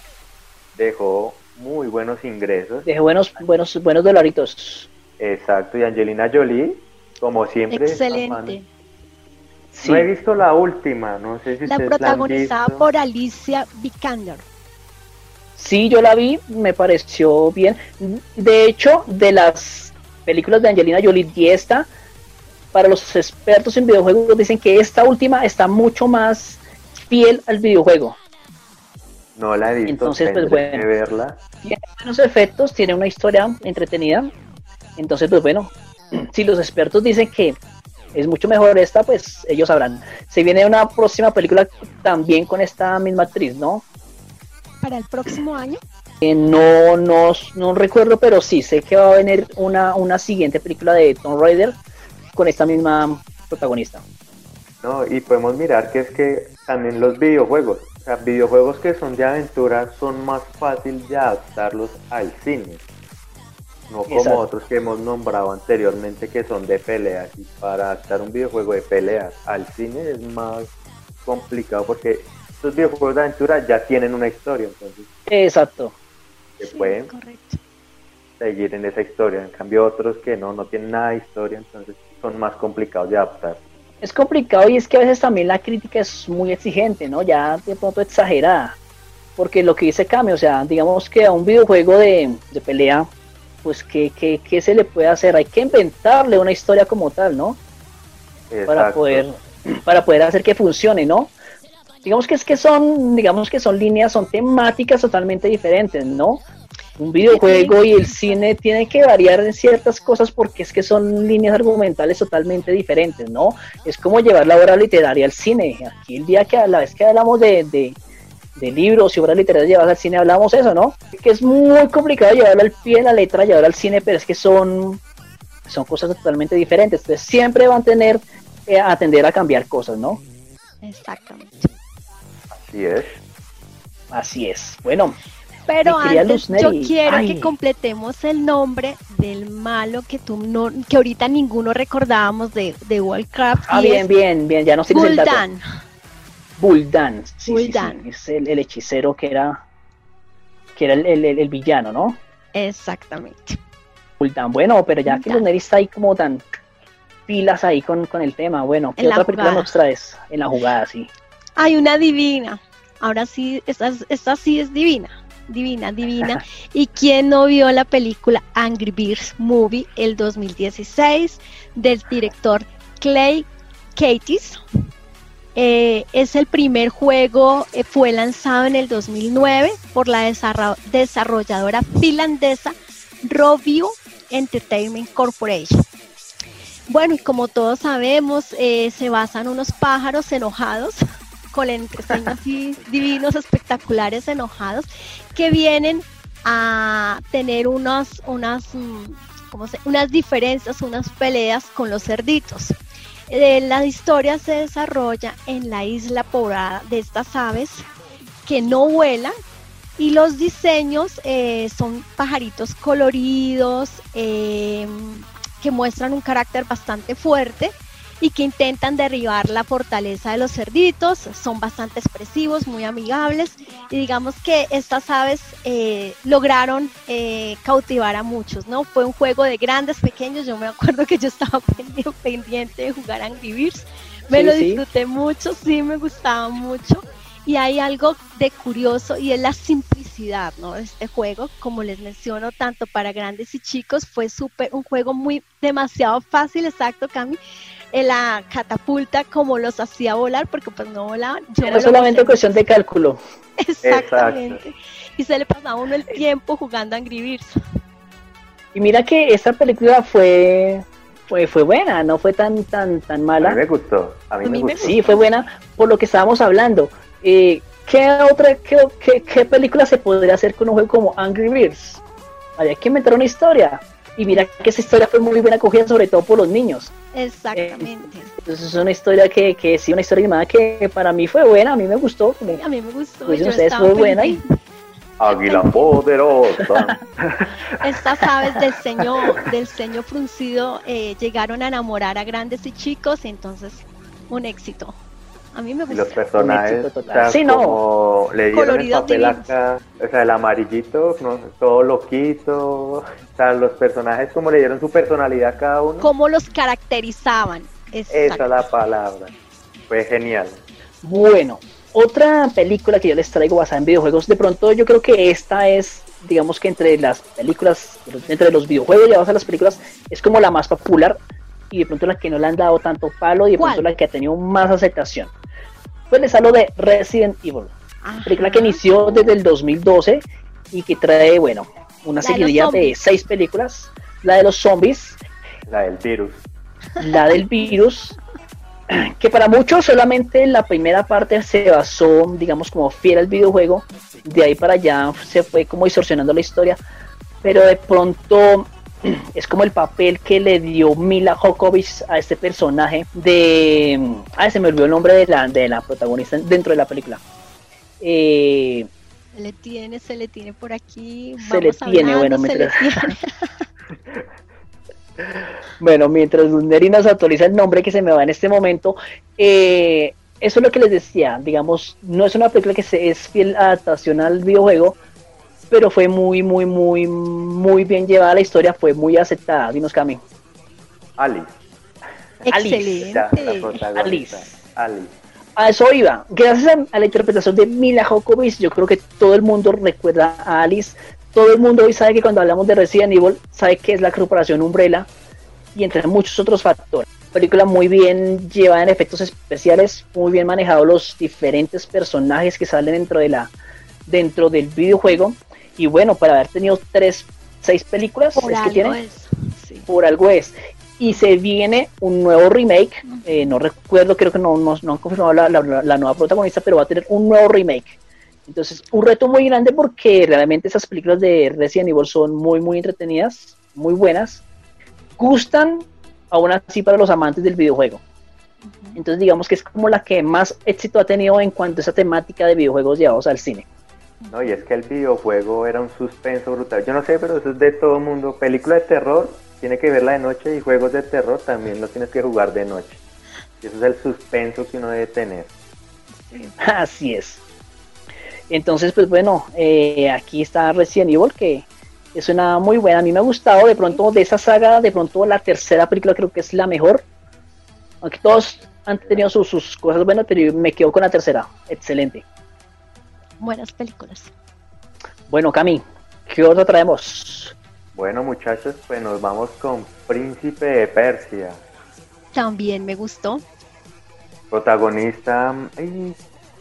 Speaker 5: dejó muy buenos ingresos.
Speaker 3: De buenos, buenos, buenos dolaritos.
Speaker 5: Exacto, y Angelina Jolie, como siempre.
Speaker 4: Excelente.
Speaker 3: Sí.
Speaker 5: No he visto la última, no sé si
Speaker 4: La
Speaker 5: ustedes
Speaker 4: protagonizada
Speaker 5: la han visto.
Speaker 4: por Alicia Vikander.
Speaker 3: Sí, yo la vi, me pareció bien. De hecho, de las películas de Angelina Jolie y esta, para los expertos en videojuegos dicen que esta última está mucho más fiel al videojuego.
Speaker 5: No la he visto,
Speaker 3: Entonces, pues,
Speaker 5: tendré
Speaker 3: bueno.
Speaker 5: que verla.
Speaker 3: Tiene buenos efectos, tiene una historia entretenida. Entonces, pues bueno, si los expertos dicen que es mucho mejor esta, pues ellos sabrán. Se viene una próxima película también con esta misma actriz, ¿no?
Speaker 4: ¿Para el próximo año?
Speaker 3: Eh, no, no, no recuerdo, pero sí sé que va a venir una, una siguiente película de Tomb Raider con esta misma protagonista.
Speaker 5: No, y podemos mirar que es que también los videojuegos, o sea, videojuegos que son de aventura son más fácil de adaptarlos al cine. No como
Speaker 3: Exacto.
Speaker 5: otros que hemos nombrado anteriormente que son de peleas. Y para adaptar un videojuego de peleas al cine es más complicado porque estos videojuegos de aventura ya tienen una historia, entonces
Speaker 3: Exacto.
Speaker 5: se
Speaker 4: Sí,
Speaker 5: pueden
Speaker 4: correcto.
Speaker 5: seguir en esa historia. En cambio otros que no, no tienen nada de historia, entonces son más complicados de adaptar.
Speaker 3: Es complicado y es que a veces también la crítica es muy exigente, ¿no? Ya de pronto exagerada. Porque lo que dice Cami, o sea, digamos que a un videojuego de, de pelea, pues ¿qué, qué, qué se le puede hacer? Hay que inventarle una historia como tal, ¿no? Para
Speaker 5: Exacto.
Speaker 3: poder, para poder hacer que funcione, ¿no? Digamos que es que son, digamos que son líneas, son temáticas totalmente diferentes, ¿no? Un videojuego y el cine tiene que variar en ciertas cosas porque es que son líneas argumentales totalmente diferentes, ¿no? Es como llevar la obra literaria al cine. Aquí el día que a la vez que hablamos de, de, de libros y obras literarias llevadas al cine hablamos eso, ¿no? Que es muy complicado llevarlo al pie de la letra, llevarlo al cine, pero es que son, son cosas totalmente diferentes. Entonces siempre van a tener eh, a atender a cambiar cosas, ¿no?
Speaker 4: Exactamente.
Speaker 5: Así es.
Speaker 3: Así es. Bueno.
Speaker 4: Pero
Speaker 3: Mi querida
Speaker 4: antes
Speaker 3: Luz
Speaker 4: yo
Speaker 3: Neri,
Speaker 4: quiero
Speaker 3: ay.
Speaker 4: que completemos el nombre del malo que tú no, que ahorita ninguno recordábamos de, de Warcraft.
Speaker 3: Ah,
Speaker 4: y
Speaker 3: bien,
Speaker 4: es
Speaker 3: bien, bien, ya no tienes el dato.
Speaker 4: Gul'dan.
Speaker 3: Gul'dan, sí,
Speaker 4: Gul'dan.
Speaker 3: sí, sí, es el, el hechicero que era, que era el, el, el- el villano, ¿no?
Speaker 4: Exactamente.
Speaker 3: Gul'dan, bueno, pero ya que
Speaker 4: Gul'dan.
Speaker 3: los Neri está ahí como tan pilas ahí con, con el tema, bueno, ¿qué
Speaker 4: En la
Speaker 3: otra película
Speaker 4: jugada.
Speaker 3: nos traes? En la jugada, sí.
Speaker 4: Hay una divina. Ahora sí, esta, es- esta sí es divina. Divina, divina. ¿Y quién no vio la película Angry Birds Movie el dos mil dieciséis del director Clay Curtis? Eh, es el primer juego, eh, fue lanzado en el dos mil nueve por la desarro- desarrolladora finlandesa Rovio Entertainment Corporation. Bueno, y como todos sabemos, eh, se basan unos pájaros enojados, con entresueños así divinos, espectaculares, enojados, que vienen a tener unas, unas, mm, ¿cómo se? unas diferencias, unas peleas con los cerditos. Eh, la historia se desarrolla en la isla poblada de estas aves que no vuelan, y los diseños eh, son pajaritos coloridos, eh, que muestran un carácter bastante fuerte y que intentan derribar la fortaleza de los cerditos. Son bastante expresivos, muy amigables, y digamos que estas aves eh, lograron eh, cautivar a muchos, ¿no? Fue un juego de grandes, pequeños. Yo me acuerdo que yo estaba pendi- pendiente de jugar Angry Birds, me
Speaker 3: Sí,
Speaker 4: lo
Speaker 3: sí.
Speaker 4: disfruté mucho, sí me gustaba mucho. Y hay algo de curioso y es la simplicidad, ¿no? de este juego. Como les menciono, tanto para grandes y chicos, fue súper un juego muy demasiado fácil, exacto, Cami. En la catapulta, como los hacía volar, porque pues no volaban. Yo me
Speaker 3: Era
Speaker 4: lo
Speaker 3: solamente
Speaker 4: pasé-
Speaker 3: cuestión de cálculo.
Speaker 4: Exactamente. Y se le pasaba a uno el tiempo jugando Angry Birds.
Speaker 3: Y mira que esta película fue, fue, fue buena, no fue tan, tan, tan
Speaker 5: A
Speaker 3: mala.
Speaker 5: mí me gustó. A mí,
Speaker 4: A
Speaker 5: me
Speaker 4: mí me
Speaker 5: gustó.
Speaker 3: Sí, fue buena por lo que estábamos hablando. Eh, ¿qué otra, qué, qué, qué película se podría hacer con un juego como Angry Birds? Había que inventar una historia. Y mira que esa historia fue muy bien acogida, sobre todo por los niños.
Speaker 4: Exactamente.
Speaker 3: Entonces es una historia que, que sí, una historia animada que para mí fue buena, a mí me gustó. Como,
Speaker 4: A mí me gustó.
Speaker 3: pues,
Speaker 4: yo
Speaker 3: ustedes
Speaker 4: estaba
Speaker 3: fue buena y
Speaker 4: pendiente.
Speaker 5: Águila poderosa.
Speaker 4: Estas aves del ceño, del ceño fruncido eh, llegaron a enamorar a grandes y chicos, entonces un éxito. A mí me
Speaker 5: Y los
Speaker 4: gustó.
Speaker 5: personajes,
Speaker 3: Un éxito
Speaker 5: o
Speaker 3: total.
Speaker 5: sea,
Speaker 3: Sí, no.
Speaker 5: como le dieron el
Speaker 4: Coloridos
Speaker 5: papel
Speaker 4: divinos.
Speaker 5: acá, o sea, el amarillito, ¿no? Todo loquito, o sea, los personajes como le dieron su personalidad a cada uno,
Speaker 4: ¿Cómo los caracterizaban?
Speaker 5: esa
Speaker 4: Exacto.
Speaker 5: es la palabra, fue genial.
Speaker 3: bueno, otra película que yo les traigo basada en videojuegos, de pronto yo creo que esta es, digamos que entre las películas, entre los videojuegos llevados a las películas, es como la más popular y de pronto la que no le han dado tanto palo y de
Speaker 4: ¿Cuál?
Speaker 3: pronto la que ha tenido más aceptación. Pues les hablo de Resident Evil,
Speaker 4: Ajá.
Speaker 3: película que inició desde el dos mil doce y que trae, bueno, una
Speaker 4: La de los
Speaker 3: seguidilla de
Speaker 4: zombies.
Speaker 3: seis películas, la de los zombies,
Speaker 5: La del virus.
Speaker 3: La del virus, que para muchos solamente la primera parte se basó, digamos, como fiel al videojuego, de ahí para allá se fue como distorsionando la historia, pero de pronto es como el papel que le dio Mila Jovovich a este personaje de... Ah, se me olvidó el nombre de la, de la protagonista dentro de la película. Eh,
Speaker 4: se le tiene, se le tiene por aquí.
Speaker 3: Se le tiene, bueno, mientras... Bueno, mientras Neri nos actualiza el nombre que se me va en este momento, eh, eso es lo que les decía, digamos, no es una película que se, es fiel adaptación al videojuego, pero fue muy, muy, muy, muy bien llevada la historia, fue muy aceptada. Dinos, Cami.
Speaker 5: Alice.
Speaker 4: Excelente.
Speaker 5: La, la
Speaker 3: Alice.
Speaker 5: Alice.
Speaker 3: A eso iba. Gracias a, a la interpretación de Mila Jovovich, yo creo que todo el mundo recuerda a Alice. Todo el mundo hoy sabe que cuando hablamos de Resident Evil, sabe que es la corporación Umbrella y entre muchos otros factores. Película muy bien llevada en efectos especiales, muy bien manejado los diferentes personajes que salen dentro de la dentro del videojuego. Y bueno, para haber tenido tres, seis películas,
Speaker 4: por
Speaker 3: es
Speaker 4: algo
Speaker 3: que tiene,
Speaker 4: es. Sí.
Speaker 3: Por algo es. Y se viene un nuevo remake, eh, no recuerdo, creo que no, no, no han confirmado la, la, la nueva protagonista, pero va a tener un nuevo remake. Entonces, un reto muy grande porque realmente esas películas de Resident Evil son muy, muy entretenidas, muy buenas, gustan aún así para los amantes del videojuego. Entonces, digamos que es como la que más éxito ha tenido en cuanto a esa temática de videojuegos llevados al cine.
Speaker 5: No, y es que el videojuego era un suspenso brutal. Yo no sé, pero eso es de todo mundo. Película de terror, tiene que verla de noche, y juegos de terror también los tienes que jugar de noche. Y eso es el suspenso que uno debe tener.
Speaker 3: Así es. Entonces, pues bueno, eh, aquí está Resident Evil, que es una muy buena. A mí me ha gustado, de pronto, de esa saga, de pronto la tercera película creo que es la mejor. Aunque todos han tenido sus, sus cosas buenas, pero yo me quedo con la tercera. Excelente.
Speaker 4: Buenas películas.
Speaker 3: Bueno, Cami, ¿qué otra traemos?
Speaker 5: Bueno, muchachos, pues nos vamos con Príncipe de Persia.
Speaker 4: También me gustó.
Speaker 5: Protagonista... Ay,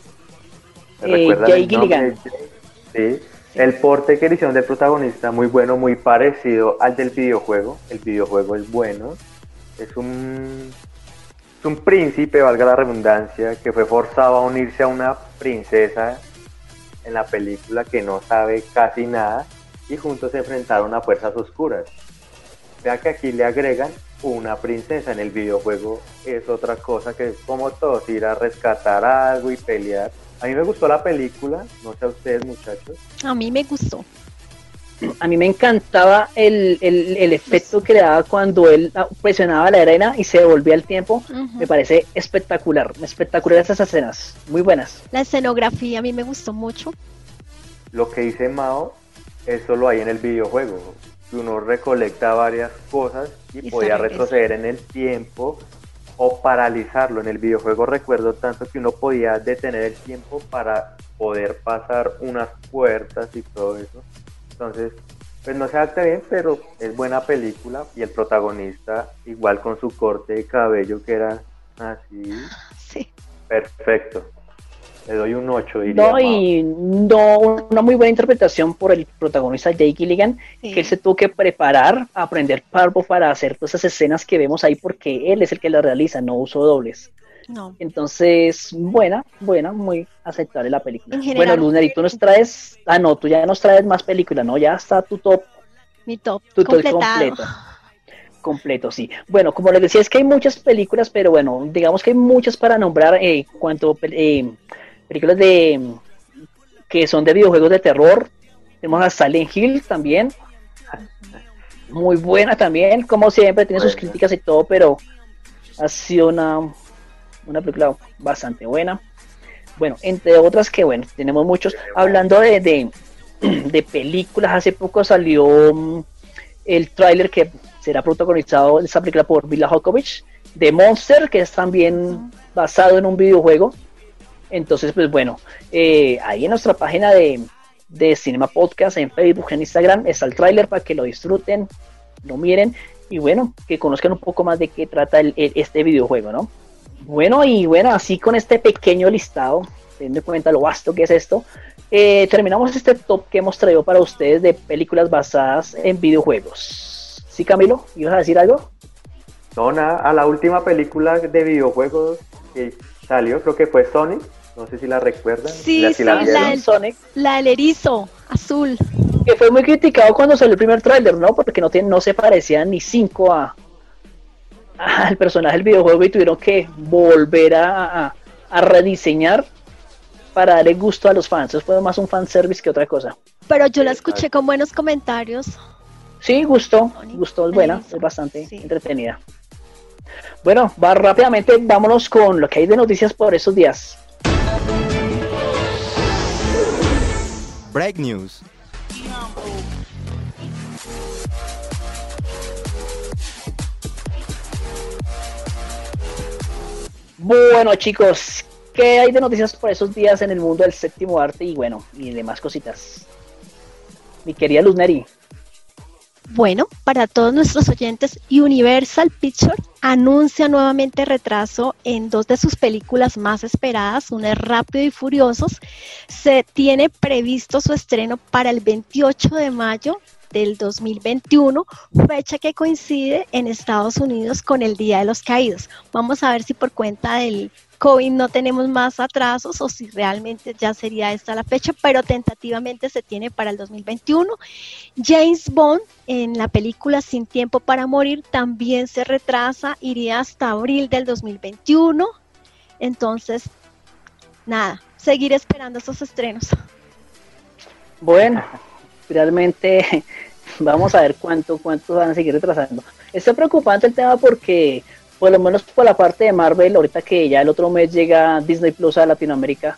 Speaker 3: Eh, Jake Gilligan.
Speaker 5: Sí. El porte que hicieron del protagonista, muy bueno, muy parecido al del videojuego. El videojuego es bueno. Es un, es un príncipe, valga la redundancia, que fue forzado a unirse a una princesa en la película que no sabe casi nada, y juntos se enfrentaron a fuerzas oscuras. Vea que aquí le agregan una princesa. En el videojuego es otra cosa, que es como todos, ir a rescatar algo y pelear. A mí me gustó la película, no sé a ustedes, muchachos.
Speaker 4: A mí me gustó.
Speaker 3: A mí me encantaba el, el, el efecto que le daba cuando él presionaba la arena y se devolvía el tiempo. Uh-huh. Me parece espectacular, espectacular esas escenas, muy buenas.
Speaker 4: La escenografía a mí me gustó mucho.
Speaker 5: Lo que dice Mao, eso lo hay en el videojuego. Uno recolecta varias cosas y, y podía retroceder en el tiempo o paralizarlo. En el videojuego recuerdo tanto que uno podía detener el tiempo para poder pasar unas puertas y todo eso. Entonces, pues no se adapta bien, pero es buena película. Y el protagonista, igual con su corte de cabello que era así,
Speaker 4: sí.
Speaker 5: Perfecto. Le doy un ocho, diría.
Speaker 3: No, y no, una muy buena interpretación por el protagonista Jake Gilligan, sí. Que él se tuvo que preparar, aprender parvo para hacer todas esas escenas que vemos ahí, porque él es el que las realiza, no usó dobles.
Speaker 4: No.
Speaker 3: Entonces, buena, buena, muy aceptable la película.
Speaker 4: En general,
Speaker 3: bueno, Luzner, tú nos traes, ah no, tú ya nos traes más películas, ¿no? Ya está tu top.
Speaker 4: Mi top,
Speaker 3: tu top
Speaker 4: completado.
Speaker 3: completo. Completo, sí. Bueno, como les decía, es que hay muchas películas, pero bueno, digamos que hay muchas para nombrar, eh, cuanto eh, películas de que son de videojuegos de terror. Tenemos a Silent Hill también, muy buena también, como siempre, tiene sus críticas y todo, pero ha sido una, una película bastante buena. Bueno, entre otras que, bueno, tenemos muchos. Hablando de, de, de películas, hace poco salió um, el tráiler que será protagonizado, esa película, por Mila Jovovich, de Monster, que es también basado en un videojuego. Entonces, pues bueno, eh, ahí en nuestra página de, de Cinema Podcast, en Facebook, en Instagram, está el tráiler para que lo disfruten, lo miren, y bueno, que conozcan un poco más de qué trata el, el, este videojuego, ¿no? Bueno, y bueno, así con este pequeño listado, teniendo en cuenta lo vasto que es esto, eh, terminamos este top que hemos traído para ustedes de películas basadas en videojuegos. ¿Sí, Camilo? ¿Ibas a decir algo?
Speaker 5: son a, a la última película de videojuegos que salió, creo que fue Sonic, no sé si la recuerdan.
Speaker 4: Sí,
Speaker 5: la,
Speaker 4: sí,
Speaker 5: la,
Speaker 4: la, del,
Speaker 3: Sonic,
Speaker 4: la del erizo azul.
Speaker 3: que fue muy criticado cuando salió el primer tráiler, ¿no? Porque no, tiene, no se parecía ni cinco a al personaje del videojuego y tuvieron que volver a, a, a rediseñar para darle gusto a los fans. Eso fue más un fanservice que otra cosa.
Speaker 4: Pero yo la escuché con buenos comentarios.
Speaker 3: Sí, gustó, gustó, es buena, es bastante sí. entretenida. Bueno, va rápidamente, vámonos con lo que hay de noticias por esos días.
Speaker 6: Break News.
Speaker 3: Bueno, chicos, ¿qué hay de noticias por esos días en el mundo del séptimo arte y bueno, y demás cositas? Mi querida Luz Neri.
Speaker 4: Bueno, para todos nuestros oyentes, Universal Pictures anuncia nuevamente retraso en dos de sus películas más esperadas, una es Rápido y Furiosos. Se tiene previsto su estreno para el veintiocho de mayo del dos mil veintiuno, fecha que coincide en Estados Unidos con el Día de los Caídos. Vamos a ver si por cuenta del COVID no tenemos más atrasos o si realmente ya sería esta la fecha, pero tentativamente se tiene para el dos mil veintiuno. James Bond en la película Sin Tiempo para Morir también se retrasa, iría hasta abril del dos mil veintiuno. Entonces, nada, seguir esperando esos estrenos.
Speaker 3: Bueno, realmente vamos a ver cuánto, cuánto van a seguir retrasando. Está preocupante el tema porque por lo menos por la parte de Marvel, ahorita que ya el otro mes llega Disney Plus a Latinoamérica,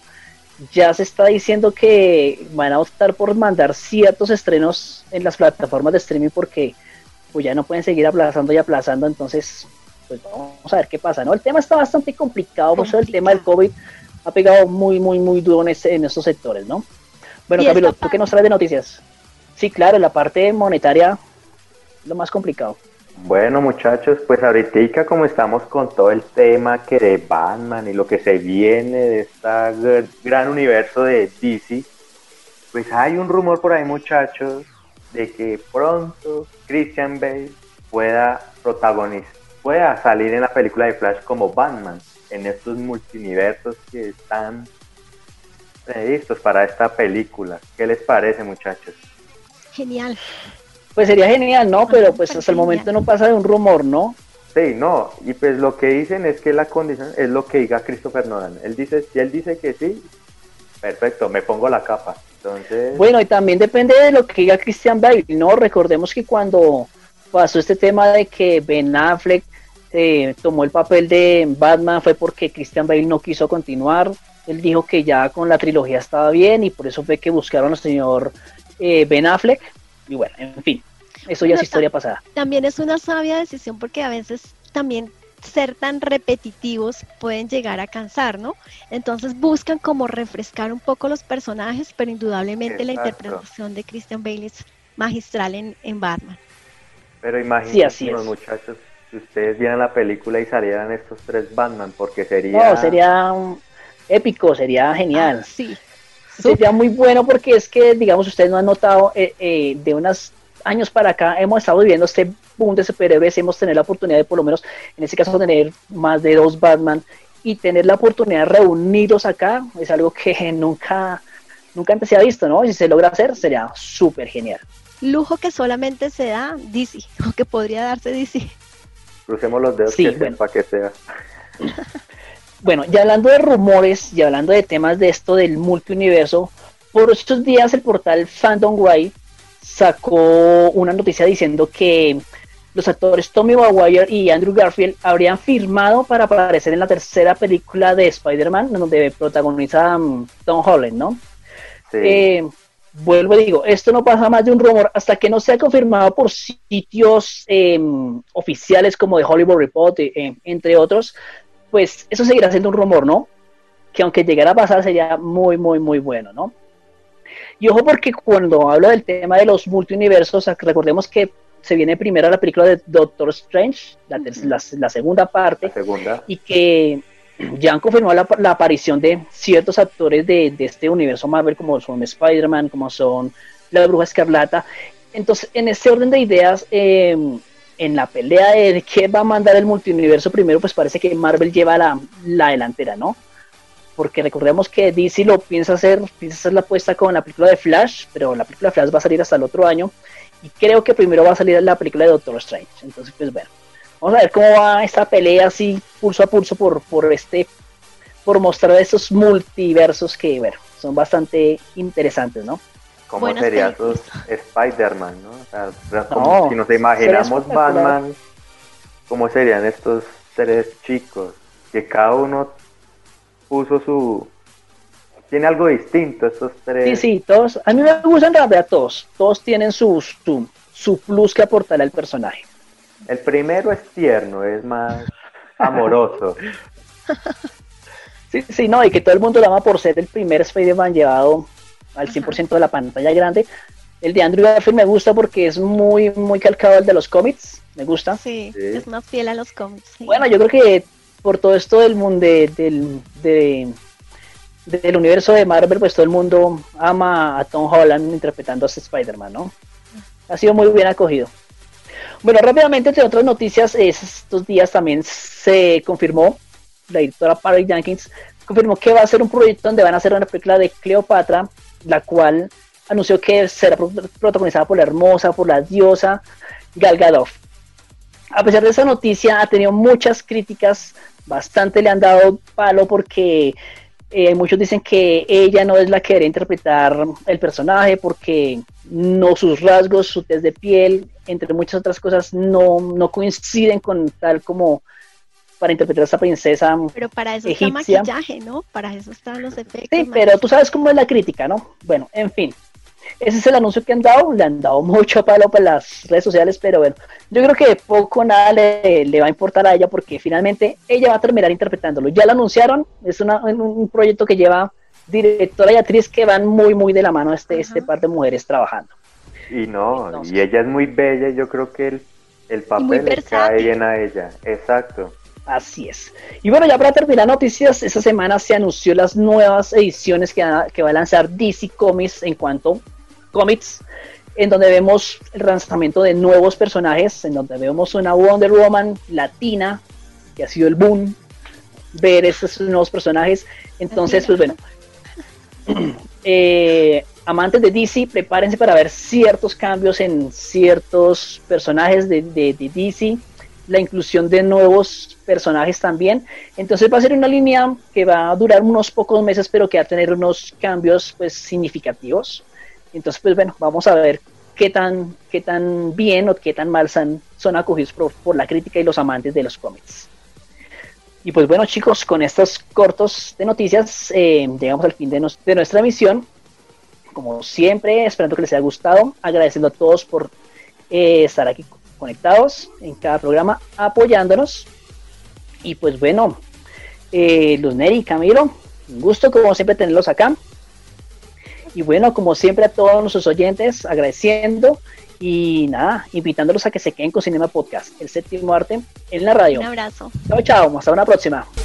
Speaker 3: ya se está diciendo que van a optar por mandar ciertos estrenos en las plataformas de streaming porque pues ya no pueden seguir aplazando y aplazando, entonces pues vamos a ver qué pasa, ¿no? El tema está bastante complicado, por eso el tema del COVID ha pegado muy, muy, muy duro en, ese, en estos sectores, ¿no? Bueno, Camilo, ¿tú qué nos traes de noticias? Sí, claro, la parte monetaria lo más complicado.
Speaker 5: Bueno, muchachos, pues ahorita como estamos con todo el tema que de Batman y lo que se viene de este gran universo de D C, pues hay un rumor por ahí, muchachos, de que pronto Christian Bale pueda protagonizar, pueda salir en la película de Flash como Batman, en estos multiversos que están previstos para esta película. ¿Qué les parece, muchachos?
Speaker 4: Genial.
Speaker 3: Pues sería genial, ¿no? Pero pues hasta el momento no pasa de un rumor, ¿no?
Speaker 5: Sí, no, y pues lo que dicen es que la condición es lo que diga Christopher Nolan. Él dice, si él dice que sí, perfecto, me pongo la capa. Entonces... Bueno,
Speaker 3: y también depende de lo que diga Christian Bale, ¿no? Recordemos que cuando pasó este tema de que Ben Affleck eh, tomó el papel de Batman fue porque Christian Bale no quiso continuar. Él dijo que ya con la trilogía estaba bien y por eso fue que buscaron al señor eh, Ben Affleck. Y bueno, en fin, eso ya Pero es historia pasada.
Speaker 4: También es una sabia decisión porque a veces también ser tan repetitivos pueden llegar a cansar, ¿no? Entonces buscan como refrescar un poco los personajes, pero indudablemente Exacto. la interpretación de Christian Bale es magistral en, en Batman.
Speaker 5: Pero imagínense, sí, muchachos, si ustedes vieran la película y salieran estos tres Batman, porque sería...
Speaker 3: No, sería um, épico, sería genial.
Speaker 4: Ah, sí.
Speaker 3: Sería muy bueno porque es que, digamos, ustedes no han notado, eh, eh, de unos años para acá hemos estado viviendo este boom de superhéroes, hemos tenido la oportunidad de por lo menos, en este caso, tener más de dos Batman y tener la oportunidad de reunirlos acá, es algo que nunca, nunca antes se ha visto, ¿no? Y si se logra hacer, sería súper genial.
Speaker 4: Lujo que solamente se da D C, o que podría darse D C.
Speaker 5: Crucemos los dedos
Speaker 3: sí,
Speaker 5: que
Speaker 3: bueno.
Speaker 5: para que sea.
Speaker 3: Bueno, ya hablando de rumores y hablando de temas de esto del multiuniverso, por estos días el portal Fandom Guide sacó una noticia diciendo que los actores Tobey Maguire y Andrew Garfield habrían firmado para aparecer en la tercera película de Spider-Man, donde protagoniza um, Tom Holland, ¿no? Sí. Eh, vuelvo y digo, esto no pasa más de un rumor hasta que no sea confirmado por sitios eh, oficiales como The Hollywood Report, eh, entre otros. Pues eso seguirá siendo un rumor, ¿no? Que aunque llegara a pasar sería muy, muy, muy bueno, ¿no? Y ojo porque cuando hablo del tema de los multiuniversos, recordemos que se viene primero la película de Doctor Strange, la, la, la segunda parte,
Speaker 5: la segunda.
Speaker 3: Y que ya han confirmado la, la aparición de ciertos actores de, de este universo Marvel, como son Spider-Man, como son la Bruja Escarlata. Entonces, en este orden de ideas, eh, en la pelea de qué va a mandar el multiuniverso primero, pues parece que Marvel lleva la, la delantera, ¿no? Porque recordemos que D C lo piensa hacer, piensa hacer la apuesta con la película de Flash, pero la película de Flash va a salir hasta el otro año, y creo que primero va a salir la película de Doctor Strange. Entonces, pues bueno, vamos a ver cómo va esta pelea así, pulso a pulso, por, por este, por mostrar estos multiversos que, bueno, son bastante interesantes, ¿no?
Speaker 5: ¿Cómo
Speaker 4: Buenas
Speaker 5: sería sus
Speaker 4: películas.
Speaker 5: Spider-Man, no? O sea, como
Speaker 3: No,
Speaker 5: si nos imaginamos
Speaker 3: sería espectacular.
Speaker 5: Batman, ¿cómo serían estos tres chicos? Que cada uno puso su... Tiene algo distinto estos tres.
Speaker 3: Sí, sí, todos, a mí me gustan en realidad todos, todos tienen su, su, su plus que aportar al personaje.
Speaker 5: El primero es tierno, es más amoroso.
Speaker 3: Sí, sí, no, y que todo el mundo lo ama por ser el primer Spider-Man llevado al cien por ciento de la pantalla grande. El de Andrew Garfield me gusta porque es muy, muy calcado al de los cómics, me gusta.
Speaker 4: Sí,
Speaker 5: Sí.
Speaker 4: es más fiel a los cómics. Sí.
Speaker 3: Bueno, yo creo que por todo esto del mundo de, del, de, del universo de Marvel, pues todo el mundo ama a Tom Holland interpretando a este Spider-Man, ¿no? Ha sido muy bien acogido. Bueno, rápidamente, entre otras noticias, estos días también se confirmó, la directora Patty Jenkins confirmó que va a ser un proyecto donde van a hacer una película de Cleopatra, la cual anunció que será protagonizada por la hermosa, por la diosa Gal Gadot. A pesar de esa noticia, ha tenido muchas críticas, bastante le han dado palo porque eh, muchos dicen que ella no es la que debería interpretar el personaje porque no sus rasgos, su tez de piel, entre muchas otras cosas, no, no coinciden con tal como para interpretar a esta princesa
Speaker 4: Pero para eso
Speaker 3: egipcia.
Speaker 4: está maquillaje, ¿no? Para eso están los efectos.
Speaker 3: Sí, pero tú sabes cómo es la crítica, ¿no? Bueno, en fin. Ese es el anuncio que han dado, le han dado mucho palo para las redes sociales, pero bueno, yo creo que poco o nada le, le va a importar a ella porque finalmente ella va a terminar interpretándolo. Ya lo anunciaron, es una, un proyecto que lleva directora y actriz que van muy, muy de la mano este, este par de mujeres trabajando.
Speaker 5: Y no,
Speaker 3: Entonces.
Speaker 5: y ella es muy bella y yo creo que el, el
Speaker 4: muy
Speaker 5: papel le cae
Speaker 4: versátil.
Speaker 5: bien a ella. Exacto.
Speaker 3: Así es. Y bueno, ya para terminar noticias, esta semana se anunció las nuevas ediciones que, va- que va a lanzar D C Comics en cuanto cómics, en donde vemos el lanzamiento de nuevos personajes, en donde vemos una Wonder Woman latina, que ha sido el boom, ver estos nuevos personajes. Entonces, pues bueno, eh, amantes de D C, prepárense para ver ciertos cambios en ciertos personajes de, de, de D C, la inclusión de nuevos personajes también. Entonces va a ser una línea que va a durar unos pocos meses, pero que va a tener unos cambios pues significativos. Entonces, pues bueno, vamos a ver qué tan, qué tan bien o qué tan mal son, son acogidos por, por la crítica y los amantes de los cómics. Y pues bueno, chicos, con estos cortos de noticias eh, llegamos al fin de, nos, de nuestra emisión. Como siempre, esperando que les haya gustado, agradeciendo a todos por eh, estar aquí conectados en cada programa, apoyándonos. Y pues bueno, eh, Luz Neri y Camilo, un gusto como siempre tenerlos acá. Y bueno, como siempre a todos nuestros oyentes, agradeciendo y nada, invitándolos a que se queden con Cinema Podcast, el séptimo arte en la radio.
Speaker 4: Un abrazo.
Speaker 3: Chao, chao, hasta una próxima.